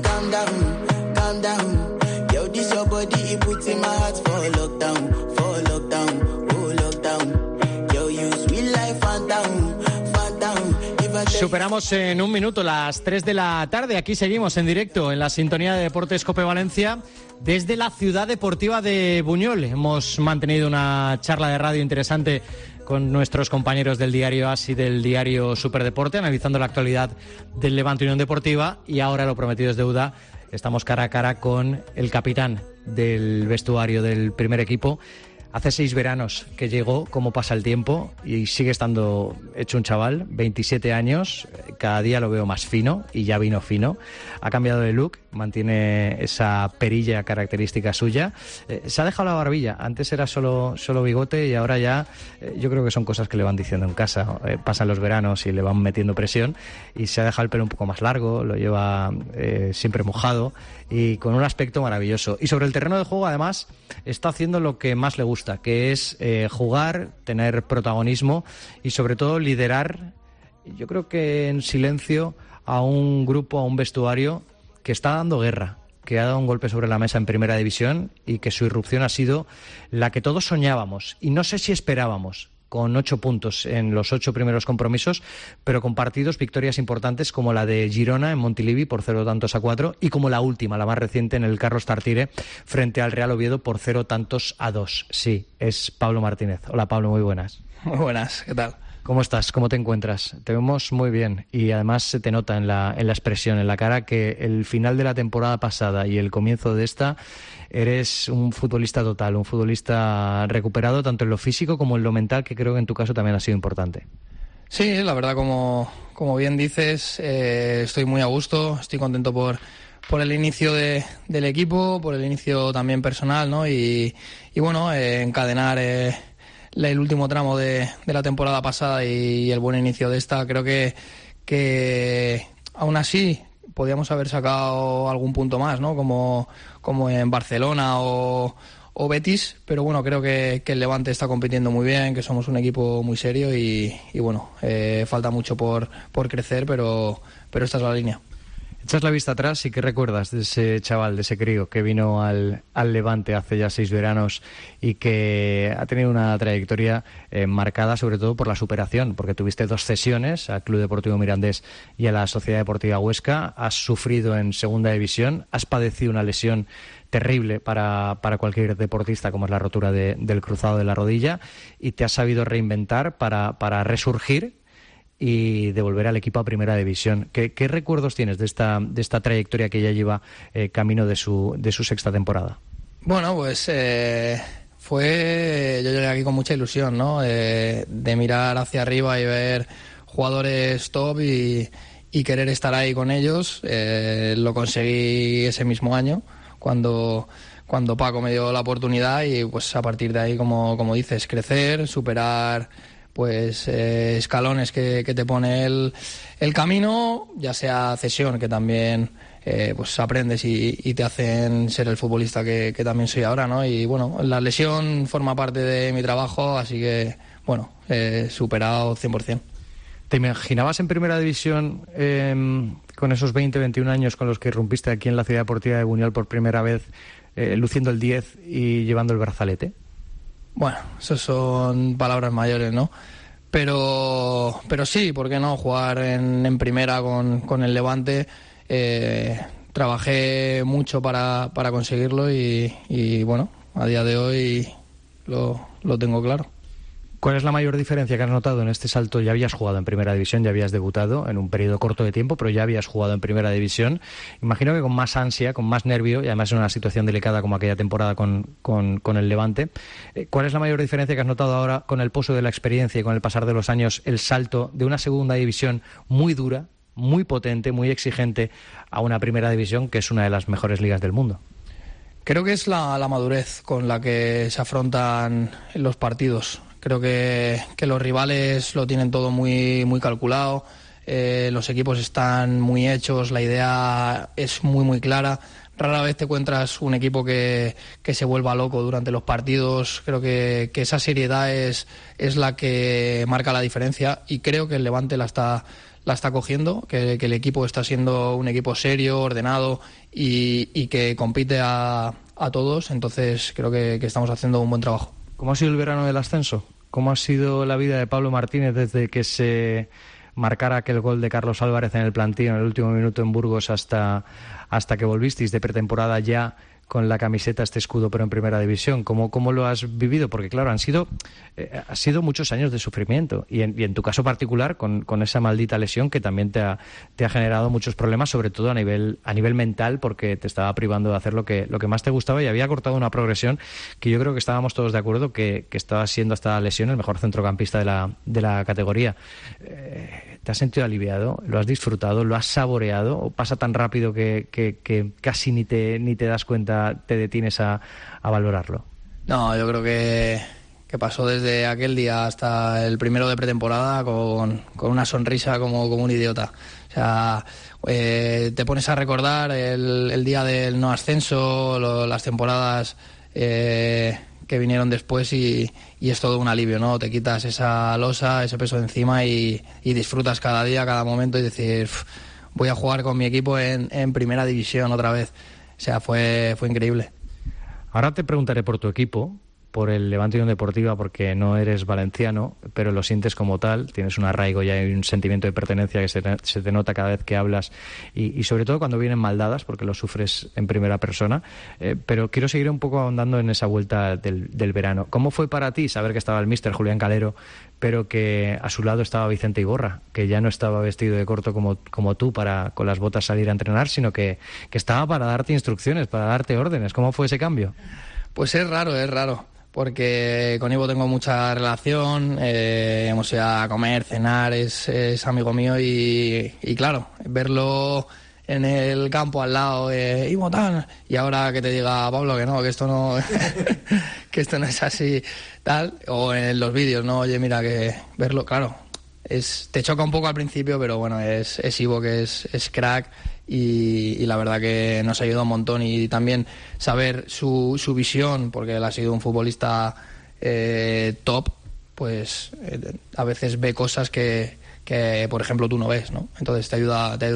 Superamos en un minuto las 3 de la tarde. Aquí seguimos en directo en la sintonía de Deportes COPE Valencia desde la ciudad deportiva de Buñol. Hemos mantenido una charla de radio interesante con nuestros compañeros del diario AS y del diario Superdeporte, analizando la actualidad del Levante Unión Deportiva, y ahora, lo prometido es deuda, estamos cara a cara con el capitán del vestuario del primer equipo. Hace 6 veranos que llegó, como pasa el tiempo, y sigue estando hecho un chaval, 27 años, cada día lo veo más fino, y ya vino fino. Ha cambiado de look, mantiene esa perilla característica suya. Se ha dejado la barbilla, antes era solo bigote y ahora ya, yo creo que son cosas que le van diciendo en casa. Pasan los veranos y le van metiendo presión, y se ha dejado el pelo un poco más largo, lo lleva siempre mojado y con un aspecto maravilloso. Y sobre el terreno de juego, además, está haciendo lo que más le gusta, que es jugar, tener protagonismo y sobre todo liderar, yo creo que en silencio, a un grupo, a un vestuario que está dando guerra, que ha dado un golpe sobre la mesa en Primera División y que su irrupción ha sido la que todos soñábamos y no sé si esperábamos, con 8 puntos en los 8 primeros compromisos, pero con partidos, victorias importantes como la de Girona en Montilivi por 0-4 y como la última, la más reciente, en el Carlos Tartiere frente al Real Oviedo por 0-2. Sí, es Pablo Martínez. Hola Pablo, muy buenas. Muy buenas, ¿qué tal? ¿Cómo estás? ¿Cómo te encuentras? Te vemos muy bien y además se te nota en la expresión, en la cara, que el final de la temporada pasada y el comienzo de esta eres un futbolista total, un futbolista recuperado tanto en lo físico como en lo mental, que creo que en tu caso también ha sido importante. Sí, la verdad, como bien dices, estoy muy a gusto, estoy contento por el inicio del equipo, por el inicio también personal, ¿no? Y bueno, encadenar el último tramo de la temporada pasada y el buen inicio de esta. Creo que aún así podíamos haber sacado algún punto más, ¿no? Como en Barcelona o Betis, pero bueno, creo que el Levante está compitiendo muy bien, que somos un equipo muy serio y bueno, falta mucho por crecer, pero esta es la línea. Echas la vista atrás y ¿qué recuerdas de ese chaval, de ese crío que vino al Levante hace ya 6 veranos y que ha tenido una trayectoria marcada sobre todo por la superación? Porque tuviste 2 cesiones al Club Deportivo Mirandés y a la Sociedad Deportiva Huesca, has sufrido en Segunda División, has padecido una lesión terrible para cualquier deportista, como es la rotura del cruzado de la rodilla, y te has sabido reinventar para resurgir y de volver al equipo a Primera División. ¿Qué recuerdos tienes de esta trayectoria que ya lleva camino de su sexta temporada? Bueno, pues yo llegué aquí con mucha ilusión, ¿no? De mirar hacia arriba y ver jugadores top y querer estar ahí con ellos. Lo conseguí ese mismo año cuando Paco me dio la oportunidad y pues a partir de ahí, como dices, crecer, superar pues escalones que te pone el camino, ya sea cesión, que también pues aprendes y te hacen ser el futbolista que también soy ahora, ¿no? Y bueno, la lesión forma parte de mi trabajo, así que bueno, superado 100%. ¿Te imaginabas en Primera División con esos 20, 21 años con los que irrumpiste aquí en la Ciudad Deportiva de Buñol por primera vez, luciendo el 10 y llevando el brazalete? Bueno, eso son palabras mayores, ¿no? Pero sí, ¿por qué no? Jugar en primera con el Levante. Trabajé mucho para conseguirlo y bueno, a día de hoy lo tengo claro. ¿Cuál es la mayor diferencia que has notado en este salto? Ya habías jugado en Primera División, ya habías debutado en un periodo corto de tiempo, pero ya habías jugado en Primera División. Imagino que con más ansia, con más nervio, y además en una situación delicada como aquella temporada con el Levante. ¿Cuál es la mayor diferencia que has notado ahora con el pozo de la experiencia y con el pasar de los años, el salto de una Segunda División muy dura, muy potente, muy exigente, a una Primera División que es una de las mejores ligas del mundo? Creo que es la madurez con la que se afrontan los partidos. Creo que los rivales lo tienen todo muy, muy calculado, los equipos están muy hechos, la idea es muy, muy clara. Rara vez te encuentras un equipo que se vuelva loco durante los partidos. Creo que esa seriedad es la que marca la diferencia y creo que el Levante la está cogiendo, que el equipo está siendo un equipo serio, ordenado y que compite a todos. Entonces creo que estamos haciendo un buen trabajo. ¿Cómo ha sido el verano del ascenso? ¿Cómo ha sido la vida de Pablo Martínez desde que se marcara aquel gol de Carlos Álvarez en el plantío en el último minuto en Burgos hasta que volvisteis de pretemporada ya con la camiseta, este escudo, pero en Primera División? ¿Cómo lo has vivido? Porque claro, ha sido muchos años de sufrimiento y en tu caso particular con esa maldita lesión que también te ha generado muchos problemas, sobre todo a nivel mental, porque te estaba privando de hacer lo que más te gustaba y había cortado una progresión que yo creo que estábamos todos de acuerdo que estaba siendo hasta la lesión el mejor centrocampista de la categoría. ¿Te has sentido aliviado? ¿Lo has disfrutado? ¿Lo has saboreado? ¿O pasa tan rápido que casi ni te das cuenta, te detienes a valorarlo? No, yo creo que pasó desde aquel día hasta el primero de pretemporada con una sonrisa como un idiota. O sea, te pones a recordar el día del no ascenso, las temporadas que vinieron después y es todo un alivio, ¿no? Te quitas esa losa, ese peso de encima y disfrutas cada día, cada momento y decir, voy a jugar con mi equipo en Primera División otra vez. O sea, fue increíble. Ahora te preguntaré por tu equipo, por el Levante Unión Deportiva, porque no eres valenciano, pero lo sientes como tal, tienes un arraigo ya y un sentimiento de pertenencia que se te nota cada vez que hablas y sobre todo cuando vienen maldadas, porque lo sufres en primera persona. Pero quiero seguir un poco ahondando en esa vuelta del verano. ¿Cómo fue para ti saber que estaba el míster Julián Calero, pero que a su lado estaba Vicente Iborra, que ya no estaba vestido de corto como tú para con las botas salir a entrenar, sino que estaba para darte instrucciones, para darte órdenes? ¿Cómo fue ese cambio? Pues es raro. Porque con Ivo tengo mucha relación, hemos ido a comer, cenar, es amigo mío y claro, verlo en el campo al lado, Ivo tal, y ahora que te diga Pablo que esto no que esto no es así, tal, o en los vídeos, ¿no? Oye, mira, que verlo, claro, te choca un poco al principio, pero bueno, es Ivo, que es crack. Y la verdad que nos ha ayudado un montón y también saber su visión, porque él ha sido un futbolista top, pues a veces ve cosas que por ejemplo tú no ves, ¿no? Entonces te ayuda mucho.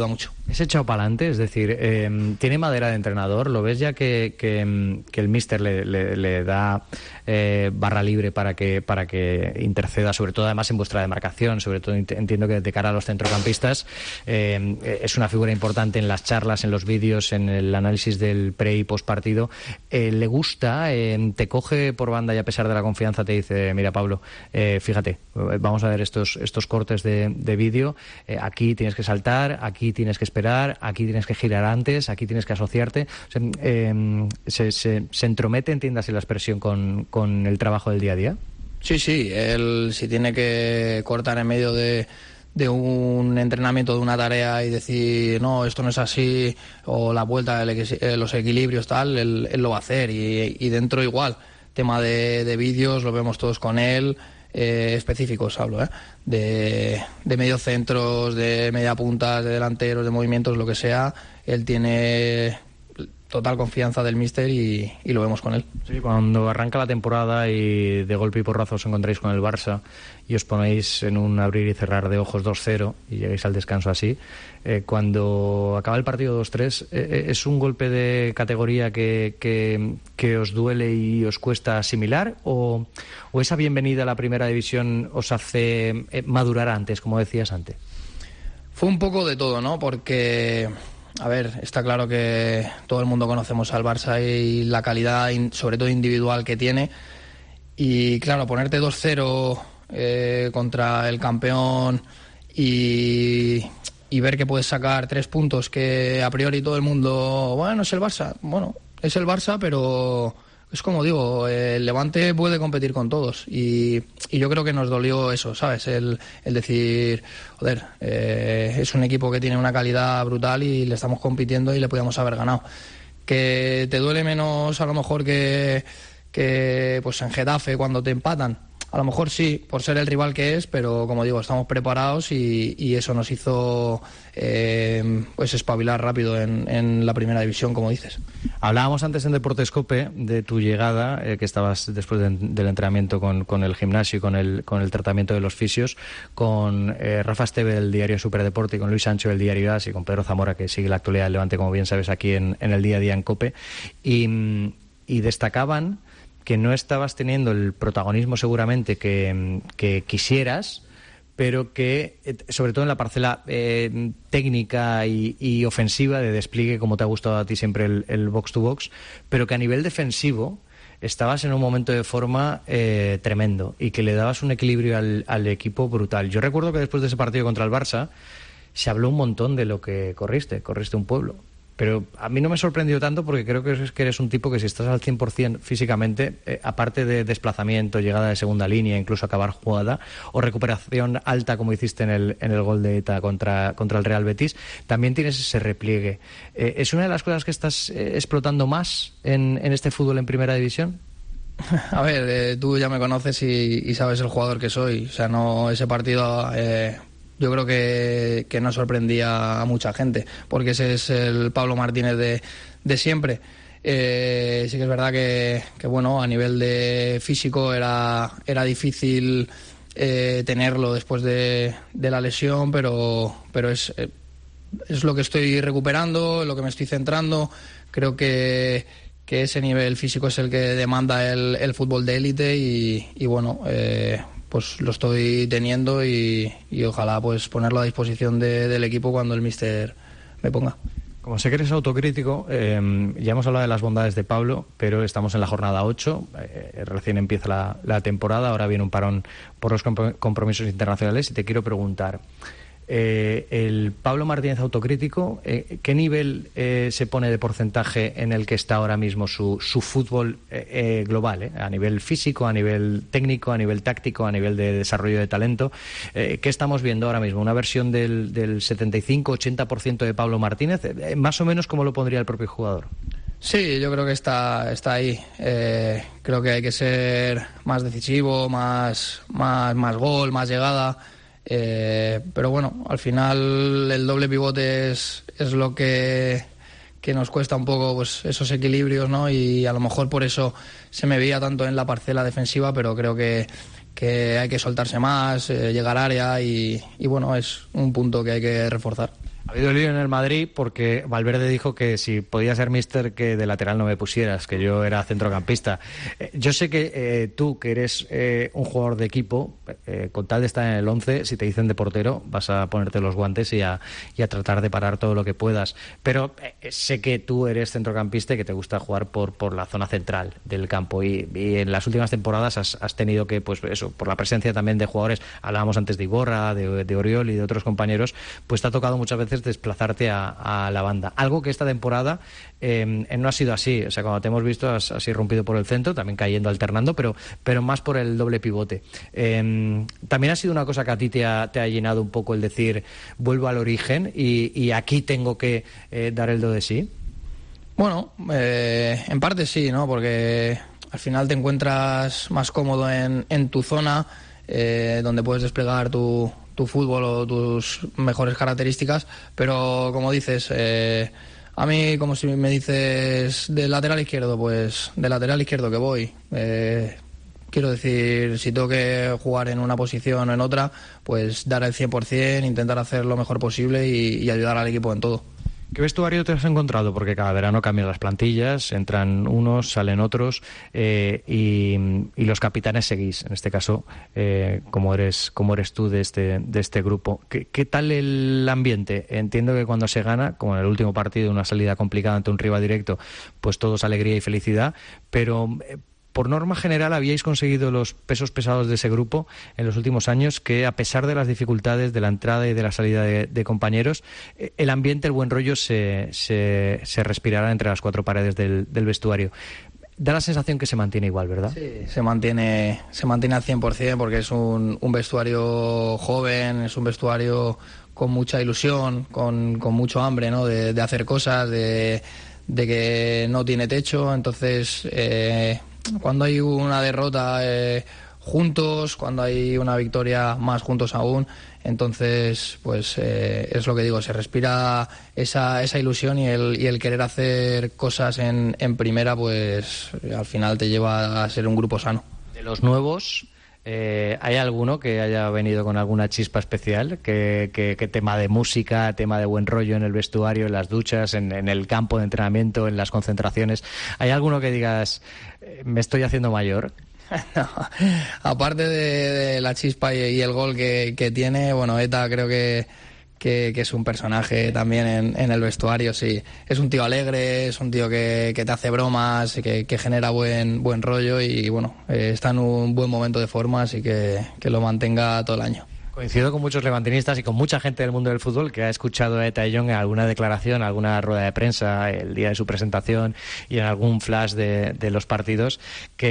¿Es echado para adelante? Es decir, ¿tiene madera de entrenador? ¿Lo ves ya que el míster le da barra libre para que interceda, sobre todo además en vuestra demarcación? Sobre todo entiendo que de cara a los centrocampistas es una figura importante en las charlas, en los vídeos, en el análisis del pre y post partido. ¿Le gusta? ¿Te coge por banda y a pesar de la confianza te dice, mira Pablo, fíjate, vamos a ver estos cortes de vídeo, aquí tienes que saltar, aquí tienes que esperar, aquí tienes que girar antes, aquí tienes que asociarte? O sea, ¿se entromete, entiéndase la expresión, con el trabajo del día a día? Sí, él si tiene que cortar en medio de un entrenamiento, de una tarea y decir, no, esto no es así, o la vuelta, los equilibrios, tal, él lo va a hacer. Y dentro igual, tema de vídeos, lo vemos todos con él, específicos hablo, de mediocentros, de media puntas, de delanteros, de movimientos, lo que sea. Él tiene total confianza del míster y lo vemos con él. Sí, cuando arranca la temporada y de golpe y porrazo os encontráis con el Barça y os ponéis en un abrir y cerrar de ojos 2-0 y llegáis al descanso así, cuando acaba el partido 2-3, ¿es un golpe de categoría que os duele y os cuesta asimilar, o esa bienvenida a la primera división os hace madurar antes, como decías antes? Fue un poco de todo, ¿no? Porque, a ver, está claro que todo el mundo conocemos al Barça y la calidad, sobre todo individual, que tiene. Y claro, ponerte 2-0 contra el campeón y ver que puedes sacar 3 puntos que a priori todo el mundo, bueno, es el Barça. Bueno, es el Barça, pero es como digo, el Levante puede competir con todos. Y yo creo que nos dolió eso, ¿sabes? El decir, joder, es un equipo que tiene una calidad brutal y le estamos compitiendo y le podíamos haber ganado. Que te duele menos a lo mejor que pues en Getafe cuando te empatan. A lo mejor sí, por ser el rival que es, pero como digo, estamos preparados y eso nos hizo pues espabilar rápido en la primera división, como dices. Hablábamos antes en Deportes COPE de tu llegada, que estabas después del entrenamiento con el gimnasio y con el tratamiento de los fisios, con Rafa Esteve del diario Superdeporte y con Luis Sancho del diario AS y con Pedro Zamora, que sigue la actualidad del Levante, como bien sabes, aquí en el día a día en COPE, y destacaban que no estabas teniendo el protagonismo seguramente que quisieras, pero que, sobre todo en la parcela técnica y ofensiva de despliegue, como te ha gustado a ti siempre el box-to-box, pero que a nivel defensivo estabas en un momento de forma tremendo y que le dabas un equilibrio al equipo brutal. Yo recuerdo que después de ese partido contra el Barça se habló un montón de lo que corriste un pueblo. Pero a mí no me sorprendió tanto porque creo que eres un tipo que si estás al 100% físicamente, aparte de desplazamiento, llegada de segunda línea, incluso acabar jugada, o recuperación alta como hiciste en el gol de ETA contra el Real Betis, también tienes ese repliegue. ¿Es una de las cosas que estás explotando más en este fútbol en primera división? A ver, tú ya me conoces y sabes el jugador que soy. O sea, no, ese partido yo creo que no sorprendía a mucha gente, porque ese es el Pablo Martínez de siempre. Sí que es verdad que bueno, a nivel de físico era difícil tenerlo después de la lesión, pero es lo que estoy recuperando, lo que me estoy centrando. Creo que ese nivel físico es el que demanda el fútbol de élite y bueno, pues lo estoy teniendo y ojalá pues ponerlo a disposición del equipo cuando el míster me ponga. Como sé que eres autocrítico, ya hemos hablado de las bondades de Pablo, pero estamos en la jornada 8, recién empieza la temporada, ahora viene un parón por los compromisos internacionales y te quiero preguntar, el Pablo Martínez autocrítico, ¿qué nivel se pone de porcentaje en el que está ahora mismo su fútbol global, a nivel físico, a nivel técnico, a nivel táctico, a nivel de desarrollo de talento? ¿Qué estamos viendo ahora mismo? ¿Una versión del 75-80% de Pablo Martínez? Más o menos, ¿cómo lo pondría el propio jugador? Sí, yo creo que está ahí. Creo que hay que ser más decisivo, más gol, más llegada. Pero bueno, al final el doble pivote es lo que nos cuesta un poco, pues esos equilibrios, ¿no? Y a lo mejor por eso se me veía tanto en la parcela defensiva, pero creo que hay que soltarse más, llegar al área y bueno, es un punto que hay que reforzar. Ha habido lío en el Madrid porque Valverde dijo que si podía ser míster, que de lateral no me pusieras, que yo era centrocampista. Yo sé que tú, que eres un jugador de equipo, con tal de estar en el 11, si te dicen de portero, vas a ponerte los guantes y a tratar de parar todo lo que puedas. Pero sé que tú eres centrocampista y que te gusta jugar por la zona central del campo. Y en las últimas temporadas has tenido que, pues eso, por la presencia también de jugadores, hablábamos antes de Iborra, de Oriol y de otros compañeros, pues te ha tocado muchas veces desplazarte a la banda. Algo que esta temporada no ha sido así. O sea, cuando te hemos visto has irrumpido por el centro, también cayendo, alternando, pero más por el doble pivote. También ha sido una cosa que a ti te ha llenado un poco el decir, vuelvo al origen y aquí tengo que dar el do de sí. Bueno, en parte sí, ¿no? Porque al final te encuentras más cómodo en tu zona, donde puedes desplegar tu fútbol o tus mejores características, pero como dices, a mí, como si me dices del lateral izquierdo, pues del lateral izquierdo que voy. Quiero decir, si tengo que jugar en una posición o en otra, pues dar el 100%, intentar hacer lo mejor posible y ayudar al equipo en todo. ¿Qué vestuario te has encontrado? Porque cada verano cambian las plantillas, entran unos, salen otros, y los capitanes seguís, en este caso, como eres tú de este grupo. ¿Qué tal el ambiente? Entiendo que cuando se gana, como en el último partido, una salida complicada ante un rival directo, pues todo es alegría y felicidad, pero por norma general habíais conseguido los pesos pesados de ese grupo en los últimos años, que a pesar de las dificultades de la entrada y de la salida de compañeros, el ambiente, el buen rollo se respirará entre las cuatro paredes del vestuario. Da la sensación que se mantiene igual, ¿verdad? Sí, se mantiene al 100%, porque es un vestuario joven, es un vestuario con mucha ilusión, con mucho hambre, ¿no? de hacer cosas, de que no tiene techo. Entonces, cuando hay una derrota, juntos, cuando hay una victoria, más juntos aún. Entonces, pues es lo que digo, se respira esa ilusión y el querer hacer cosas en primera, pues al final te lleva a ser un grupo sano. De los nuevos, ¿hay alguno que haya venido con alguna chispa especial? Que tema de música, tema de buen rollo en el vestuario, en las duchas, en el campo de entrenamiento, en las concentraciones? ¿Hay alguno que digas, me estoy haciendo mayor? No, aparte de la chispa y el gol que tiene, bueno, Eta creo que es un personaje también en el vestuario, sí. Es un tío alegre, es un tío que te hace bromas, que genera buen rollo y bueno, está en un buen momento de forma, así que lo mantenga todo el año. Coincido con muchos levantinistas y con mucha gente del mundo del fútbol que ha escuchado a Eta Young en alguna declaración, alguna rueda de prensa el día de su presentación y en algún flash de los partidos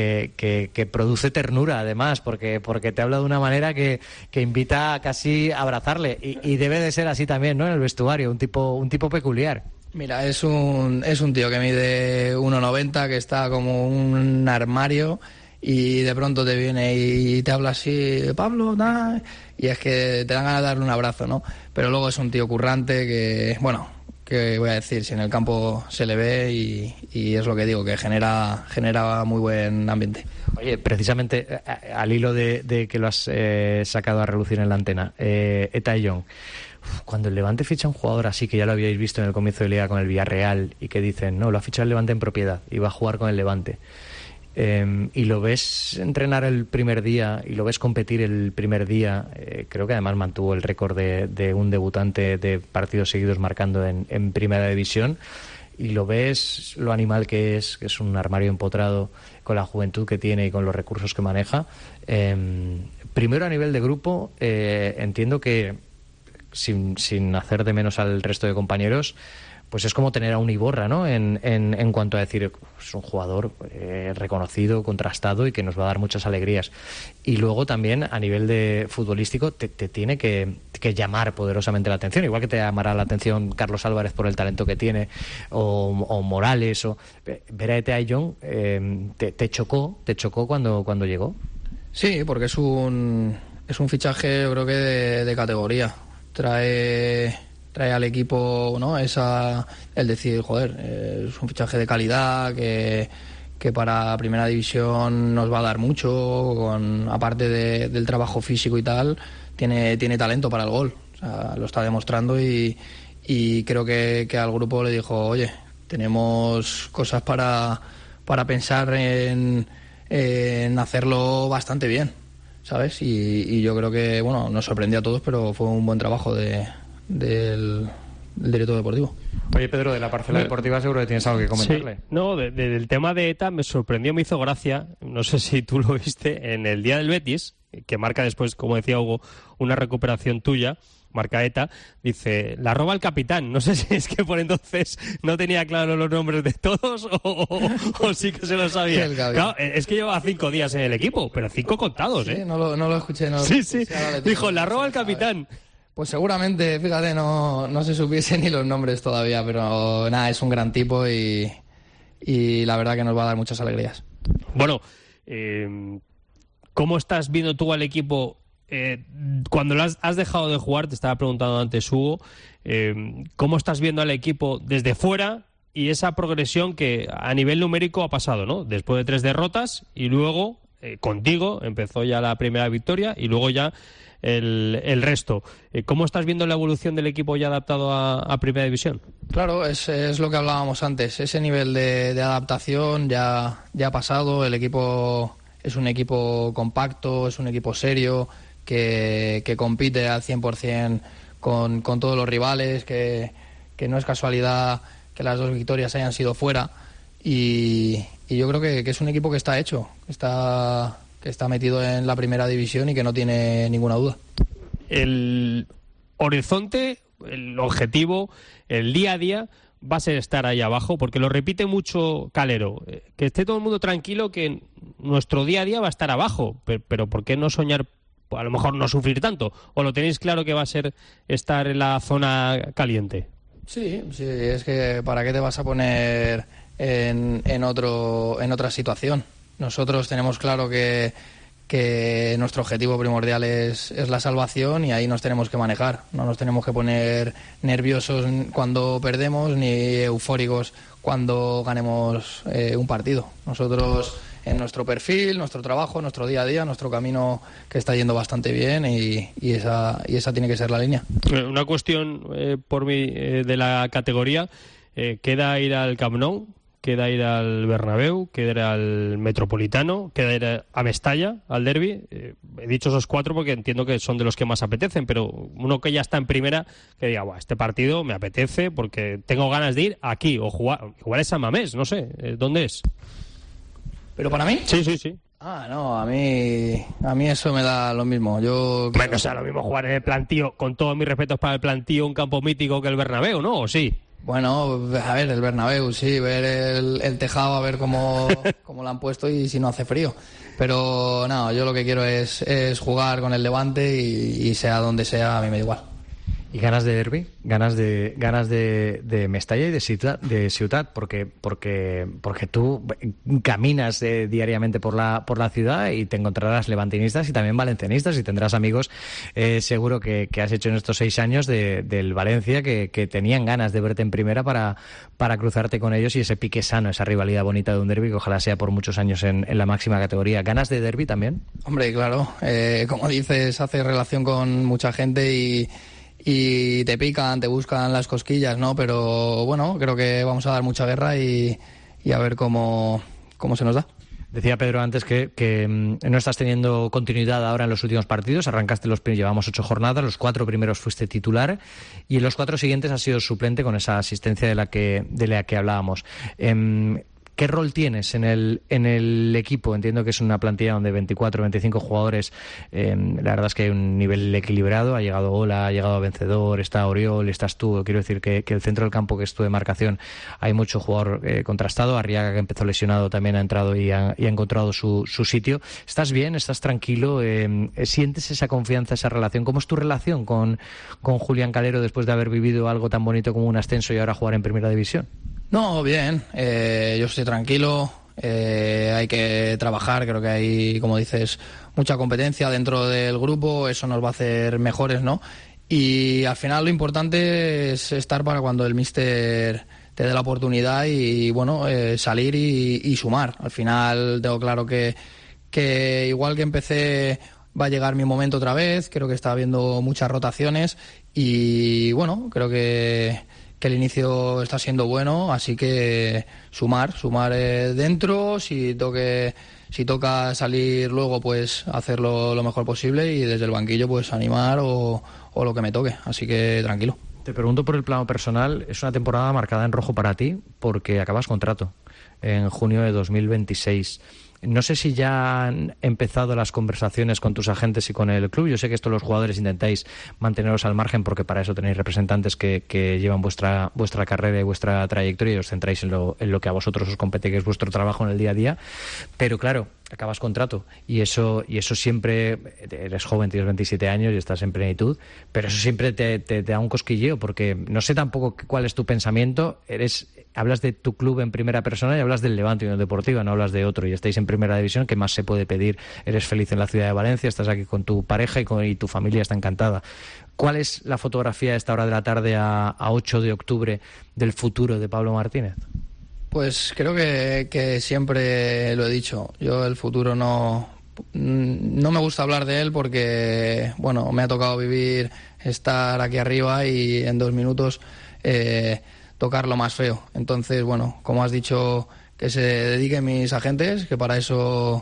que produce ternura, además, porque te habla de una manera que invita a casi a abrazarle y debe de ser así también, ¿no? En el vestuario, un tipo peculiar. Mira, es un tío que mide 1,90, que está como un armario, y de pronto te viene y te habla así, Pablo, nada, y es que te dan ganas de darle un abrazo, ¿no? Pero luego es un tío currante que, bueno, que voy a decir, si en el campo se le ve y es lo que digo, que genera muy buen ambiente. Oye, precisamente al hilo de que lo has sacado a relucir en la antena, Eta Young, cuando el Levante ficha a un jugador así, que ya lo habíais visto en el comienzo de liga con el Villarreal, y que dicen, no, lo ha fichado el Levante en propiedad y va a jugar con el Levante, y lo ves entrenar el primer día y lo ves competir el primer día, creo que además mantuvo el récord de un debutante de partidos seguidos marcando en primera división, y lo ves lo animal que es un armario empotrado con la juventud que tiene y con los recursos que maneja. Primero, a nivel de grupo, entiendo que sin hacer de menos al resto de compañeros, pues es como tener a un Iborra, ¿no? En cuanto a decir, es un jugador reconocido, contrastado y que nos va a dar muchas alegrías. Y luego también a nivel de futbolístico te tiene que llamar poderosamente la atención, igual que te llamará la atención Carlos Álvarez por el talento que tiene, o Morales, o ver a Eta Young. ¿Te chocó cuando llegó? Sí, porque es un fichaje, yo creo que de categoría. Trae al equipo, ¿no? El decir, joder, es un fichaje de calidad que para primera división nos va a dar mucho, aparte del trabajo físico y tal, tiene talento para el gol, o sea, lo está demostrando y y creo que al grupo le dijo, oye, tenemos cosas para pensar en hacerlo bastante bien, ¿sabes? Y yo creo que, bueno, nos sorprendió a todos, pero fue un buen trabajo del director deportivo. Oye, Pedro, de la parcela deportiva seguro que tienes algo que comentarle. Sí. No, del tema de ETA me sorprendió, me hizo gracia, no sé si tú lo viste, en el día del Betis, que marca después, como decía Hugo, una recuperación tuya, marca ETA, dice, la roba el capitán. No sé si es que por entonces no tenía claro los nombres de todos o sí que se lo sabía. Claro, es que llevaba 5 días en el equipo, pero 5 contados, ¿eh? Sí, no lo escuché. Sí. Dijo, la roba el capitán. Pues seguramente, fíjate, no se supiese ni los nombres todavía, pero nada, es un gran tipo y la verdad que nos va a dar muchas alegrías. Bueno, ¿cómo estás viendo tú al equipo cuando lo has dejado de jugar? Te estaba preguntando antes, Hugo, ¿cómo estás viendo al equipo desde fuera y esa progresión que a nivel numérico ha pasado, ¿no? Después de 3 derrotas y luego contigo empezó ya la primera victoria y luego ya el resto. ¿Cómo estás viendo la evolución del equipo ya adaptado a Primera División? Claro, es lo que hablábamos antes. Ese nivel de adaptación ya ha pasado. El equipo es un equipo compacto, es un equipo serio, que compite al 100% con todos los rivales, que no es casualidad que las 2 victorias hayan sido fuera. Y yo creo que es un equipo que está hecho, que está metido en la Primera División y que no tiene ninguna duda. El horizonte, el objetivo, el día a día va a ser estar ahí abajo, porque lo repite mucho Calero, que esté todo el mundo tranquilo, que nuestro día a día va a estar abajo, pero ¿por qué no soñar, a lo mejor no sufrir tanto? ¿O lo tenéis claro que va a ser estar en la zona caliente? Sí, es que ¿para qué te vas a poner en otra situación? Nosotros tenemos claro que nuestro objetivo primordial es la salvación y ahí nos tenemos que manejar. No nos tenemos que poner nerviosos cuando perdemos ni eufóricos cuando ganemos un partido. Nosotros, en nuestro perfil, nuestro trabajo, nuestro día a día, nuestro camino que está yendo bastante bien y esa tiene que ser la línea. Una cuestión por mí de la categoría, ¿queda ir al Camp Nou? ¿Queda ir al Bernabéu? ¿Queda ir al Metropolitano? ¿Queda ir a Mestalla, al derbi? He dicho esos 4 porque entiendo que son de los que más apetecen, pero uno que ya está en primera, que diga, este partido me apetece porque tengo ganas de ir aquí, o jugar, igual es San Mamés, no sé, ¿dónde es? ¿Pero para mí? Sí. Ah, no, a mí eso me da lo mismo. Bueno, o sea, lo mismo jugar en el Plantío, con todos mis respetos para el Plantío, un campo mítico que el Bernabéu, ¿no? ¿O sí? Bueno, a ver, el Bernabéu, sí, ver el tejado, a ver cómo lo han puesto y si no hace frío. Pero no, yo lo que quiero es jugar con el Levante y sea donde sea, a mí me da igual. ¿Y ganas de derbi? ¿Ganas de Mestalla y de Ciutat? Porque tú caminas diariamente por la ciudad y te encontrarás levantinistas y también valencianistas y tendrás amigos seguro que has hecho en estos 6 años del Valencia que tenían ganas de verte en primera para cruzarte con ellos y ese pique sano, esa rivalidad bonita de un derbi que ojalá sea por muchos años en la máxima categoría. ¿Ganas de derbi también? Hombre, claro. Como dices, hace relación con mucha gente y te pican, te buscan las cosquillas, ¿no? Pero bueno, creo que vamos a dar mucha guerra y a ver cómo se nos da. Decía Pedro antes que no estás teniendo continuidad ahora en los últimos partidos. Arrancaste llevamos 8 jornadas, los 4 primeros fuiste titular y en los 4 siguientes has sido suplente con esa asistencia de la que hablábamos. ¿Qué rol tienes en el equipo? Entiendo que es una plantilla donde 24, 25 jugadores, la verdad es que hay un nivel equilibrado, ha llegado Ola, ha llegado Vencedor, está Oriol, estás tú, quiero decir que el centro del campo que es tu demarcación hay mucho jugador contrastado, Arriaga que empezó lesionado también ha entrado y ha encontrado su sitio. ¿Estás bien? ¿Estás tranquilo? ¿Sientes esa confianza, esa relación? ¿Cómo es tu relación con Julián Calero después de haber vivido algo tan bonito como un ascenso y ahora jugar en Primera División? No, bien, yo estoy tranquilo, hay que trabajar, creo que hay, como dices, mucha competencia dentro del grupo, eso nos va a hacer mejores, ¿no? Y al final lo importante es estar para cuando el míster te dé la oportunidad y bueno, salir y sumar. Al final tengo claro que igual que empecé va a llegar mi momento otra vez. Creo que está habiendo muchas rotaciones y bueno, creo que el inicio está siendo bueno, así que sumar dentro, si toca salir luego, pues hacerlo lo mejor posible, y desde el banquillo pues animar o lo que me toque, así que tranquilo. Te pregunto por el plano personal, es una temporada marcada en rojo para ti porque acabas contrato en junio de 2026. No sé si ya han empezado las conversaciones con tus agentes y con el club. Yo sé que esto los jugadores intentáis manteneros al margen porque para eso tenéis representantes que llevan vuestra carrera y vuestra trayectoria y os centráis en lo que a vosotros os compete, que es vuestro trabajo en el día a día. Pero claro, acabas contrato y eso siempre, eres joven, tienes 27 años y estás en plenitud, pero eso siempre te da un cosquilleo porque no sé tampoco cuál es tu pensamiento. Hablas de tu club en primera persona y hablas del Levante Unión Deportiva, no hablas de otro, y estáis en primera división. ¿Qué más se puede pedir? Eres feliz en la ciudad de Valencia, estás aquí con tu pareja y tu familia está encantada. ¿Cuál es la fotografía a esta hora de la tarde a 8 de octubre del futuro de Pablo Martínez? Pues creo que siempre lo he dicho. Yo el futuro no me gusta hablar de él porque, bueno, me ha tocado estar aquí arriba y en 2 minutos tocar lo más feo. Entonces, bueno, como has dicho, que se dediquen mis agentes, que para eso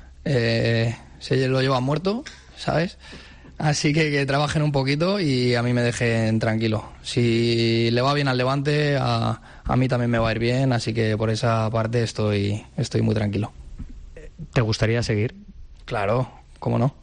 se lo llevan muerto, ¿sabes? Así que trabajen un poquito y a mí me dejen tranquilo. Si le va bien al Levante, a mí también me va a ir bien, así que por esa parte estoy muy tranquilo. ¿Te gustaría seguir? Claro, ¿cómo no?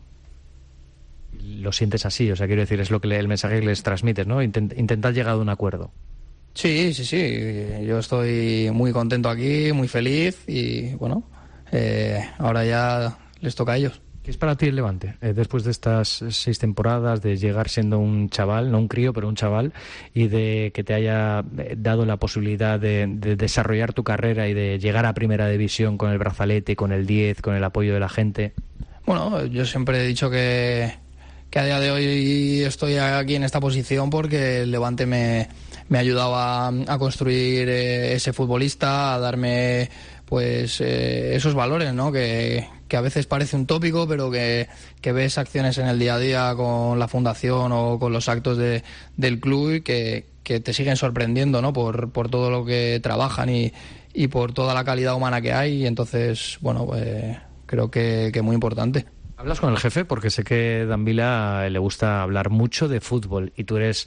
Lo sientes así, o sea, quiero decir, es el mensaje que les transmites, ¿no? Intentad llegar a un acuerdo. Sí. Yo estoy muy contento aquí, muy feliz y, bueno, ahora ya les toca a ellos. ¿Qué es para ti el Levante? Después de estas 6 temporadas, de llegar siendo un chaval, no un crío, pero un chaval, y de que te haya dado la posibilidad de desarrollar tu carrera y de llegar a Primera División con el brazalete, con el 10, con el apoyo de la gente. Bueno, yo siempre he dicho que a día de hoy estoy aquí en esta posición porque el Levante me ha ayudado a construir ese futbolista, a darme pues esos valores, ¿no? Que a veces parece un tópico, pero que ves acciones en el día a día con la fundación o con los actos del club y que te siguen sorprendiendo, ¿no? Por todo lo que trabajan y por toda la calidad humana que hay. Y entonces, bueno, pues creo que muy importante. ¿Hablas con el jefe? Porque sé que Dan Vila le gusta hablar mucho de fútbol y tú eres,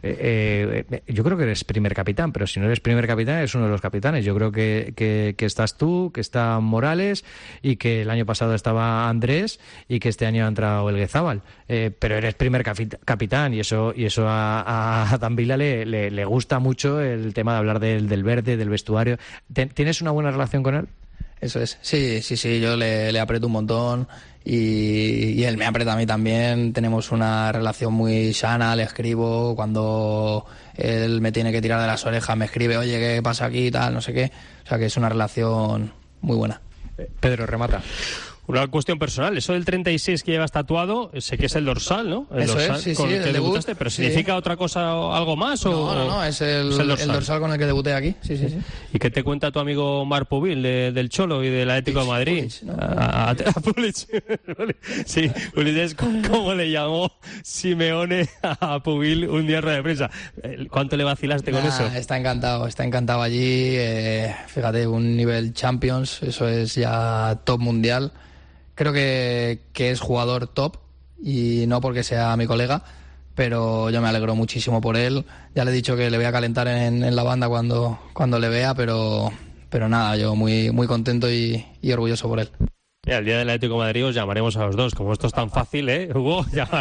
yo creo que eres primer capitán, pero si no eres primer capitán eres uno de los capitanes. Yo creo que estás tú, que está Morales y que el año pasado estaba Andrés y que este año ha entrado el Guezábal. Pero eres primer capitán y eso a Dan Vila le gusta mucho el tema de hablar del verde, del vestuario. ¿Tienes una buena relación con él? Eso es, sí, yo le aprieto un montón y él me aprieta a mí también. Tenemos una relación muy sana, le escribo, cuando él me tiene que tirar de las orejas me escribe, oye, ¿qué pasa aquí y tal? No sé qué, o sea que es una relación muy buena. Pedro, remata. Una cuestión personal, eso del 36 que llevas tatuado, sé que es el dorsal, ¿no? El eso dorsal es, sí, con el que el debut, debutaste, pero ¿significa otra cosa o algo más? No, es el dorsal con el que debuté aquí, sí. ¿Y qué te cuenta tu amigo Marc Pubil del Cholo y del Atlético de Madrid? Pulich, ¿no? A Pulich. Sí, Pulich es como le llamó Simeone a Pubil un día en rueda de prensa. ¿Cuánto le vacilaste con eso? Está encantado allí, fíjate, un nivel Champions, eso es ya top mundial. Creo que es jugador top y no porque sea mi colega, pero yo me alegro muchísimo por él. Ya le he dicho que le voy a calentar en la banda cuando le vea, pero nada, yo muy contento y orgulloso por él. El día del Atlético de Madrid os llamaremos a los dos. Como esto es tan fácil, Hugo,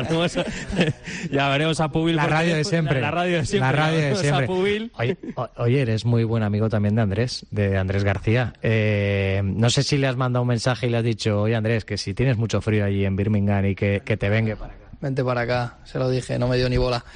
llamaremos a Pubil. La radio de siempre. La radio de siempre. Oye, eres muy buen amigo también de Andrés García. No sé si le has mandado un mensaje y le has dicho, oye Andrés, que si tienes mucho frío allí en Birmingham y que te venga para acá. Vente para acá, se lo dije, no me dio ni bola.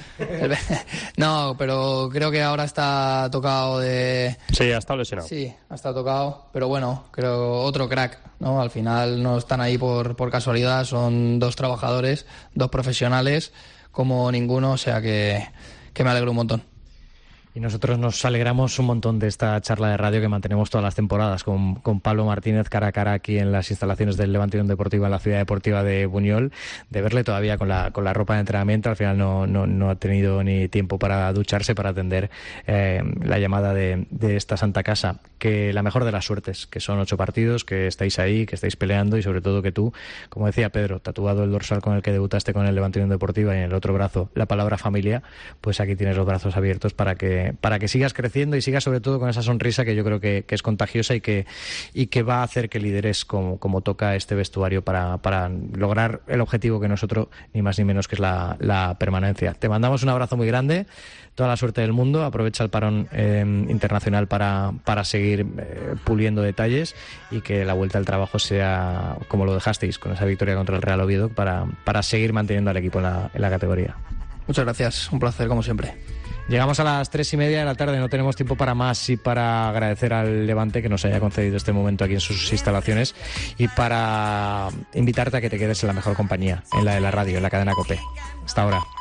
No, pero creo que ahora está tocado de... Sí, ha estado lesionado. Sí, ha estado tocado, pero bueno, creo otro crack, ¿no? Al final no están ahí por casualidad, son 2 trabajadores, 2 profesionales como ninguno, o sea que me alegro un montón. Y nosotros nos alegramos un montón de esta charla de radio que mantenemos todas las temporadas con Pablo Martínez cara a cara aquí en las instalaciones del Levante Unión Deportiva en la ciudad deportiva de Buñol, de verle todavía con la ropa de entrenamiento. Al final no ha tenido ni tiempo para ducharse, para atender la llamada de esta santa casa. Que la mejor de las suertes, que son 8 partidos, que estáis ahí, que estáis peleando y sobre todo que tú, como decía Pedro, tatuado el dorsal con el que debutaste con el Levante Unión Deportiva y en el otro brazo la palabra familia, pues aquí tienes los brazos abiertos para que sigas creciendo y sigas sobre todo con esa sonrisa que yo creo que es contagiosa y que va a hacer que lideres como toca este vestuario para lograr el objetivo que nosotros ni más ni menos que es la permanencia. Te mandamos un abrazo muy grande, toda la suerte del mundo, aprovecha el parón internacional para seguir puliendo detalles y que la vuelta al trabajo sea como lo dejasteis con esa victoria contra el Real Oviedo para seguir manteniendo al equipo en la categoría. Muchas gracias, un placer como siempre. Llegamos a las 3:30 de la tarde, no tenemos tiempo para más y para agradecer al Levante que nos haya concedido este momento aquí en sus instalaciones y para invitarte a que te quedes en la mejor compañía, en la de la radio, en la cadena COPE. Hasta ahora.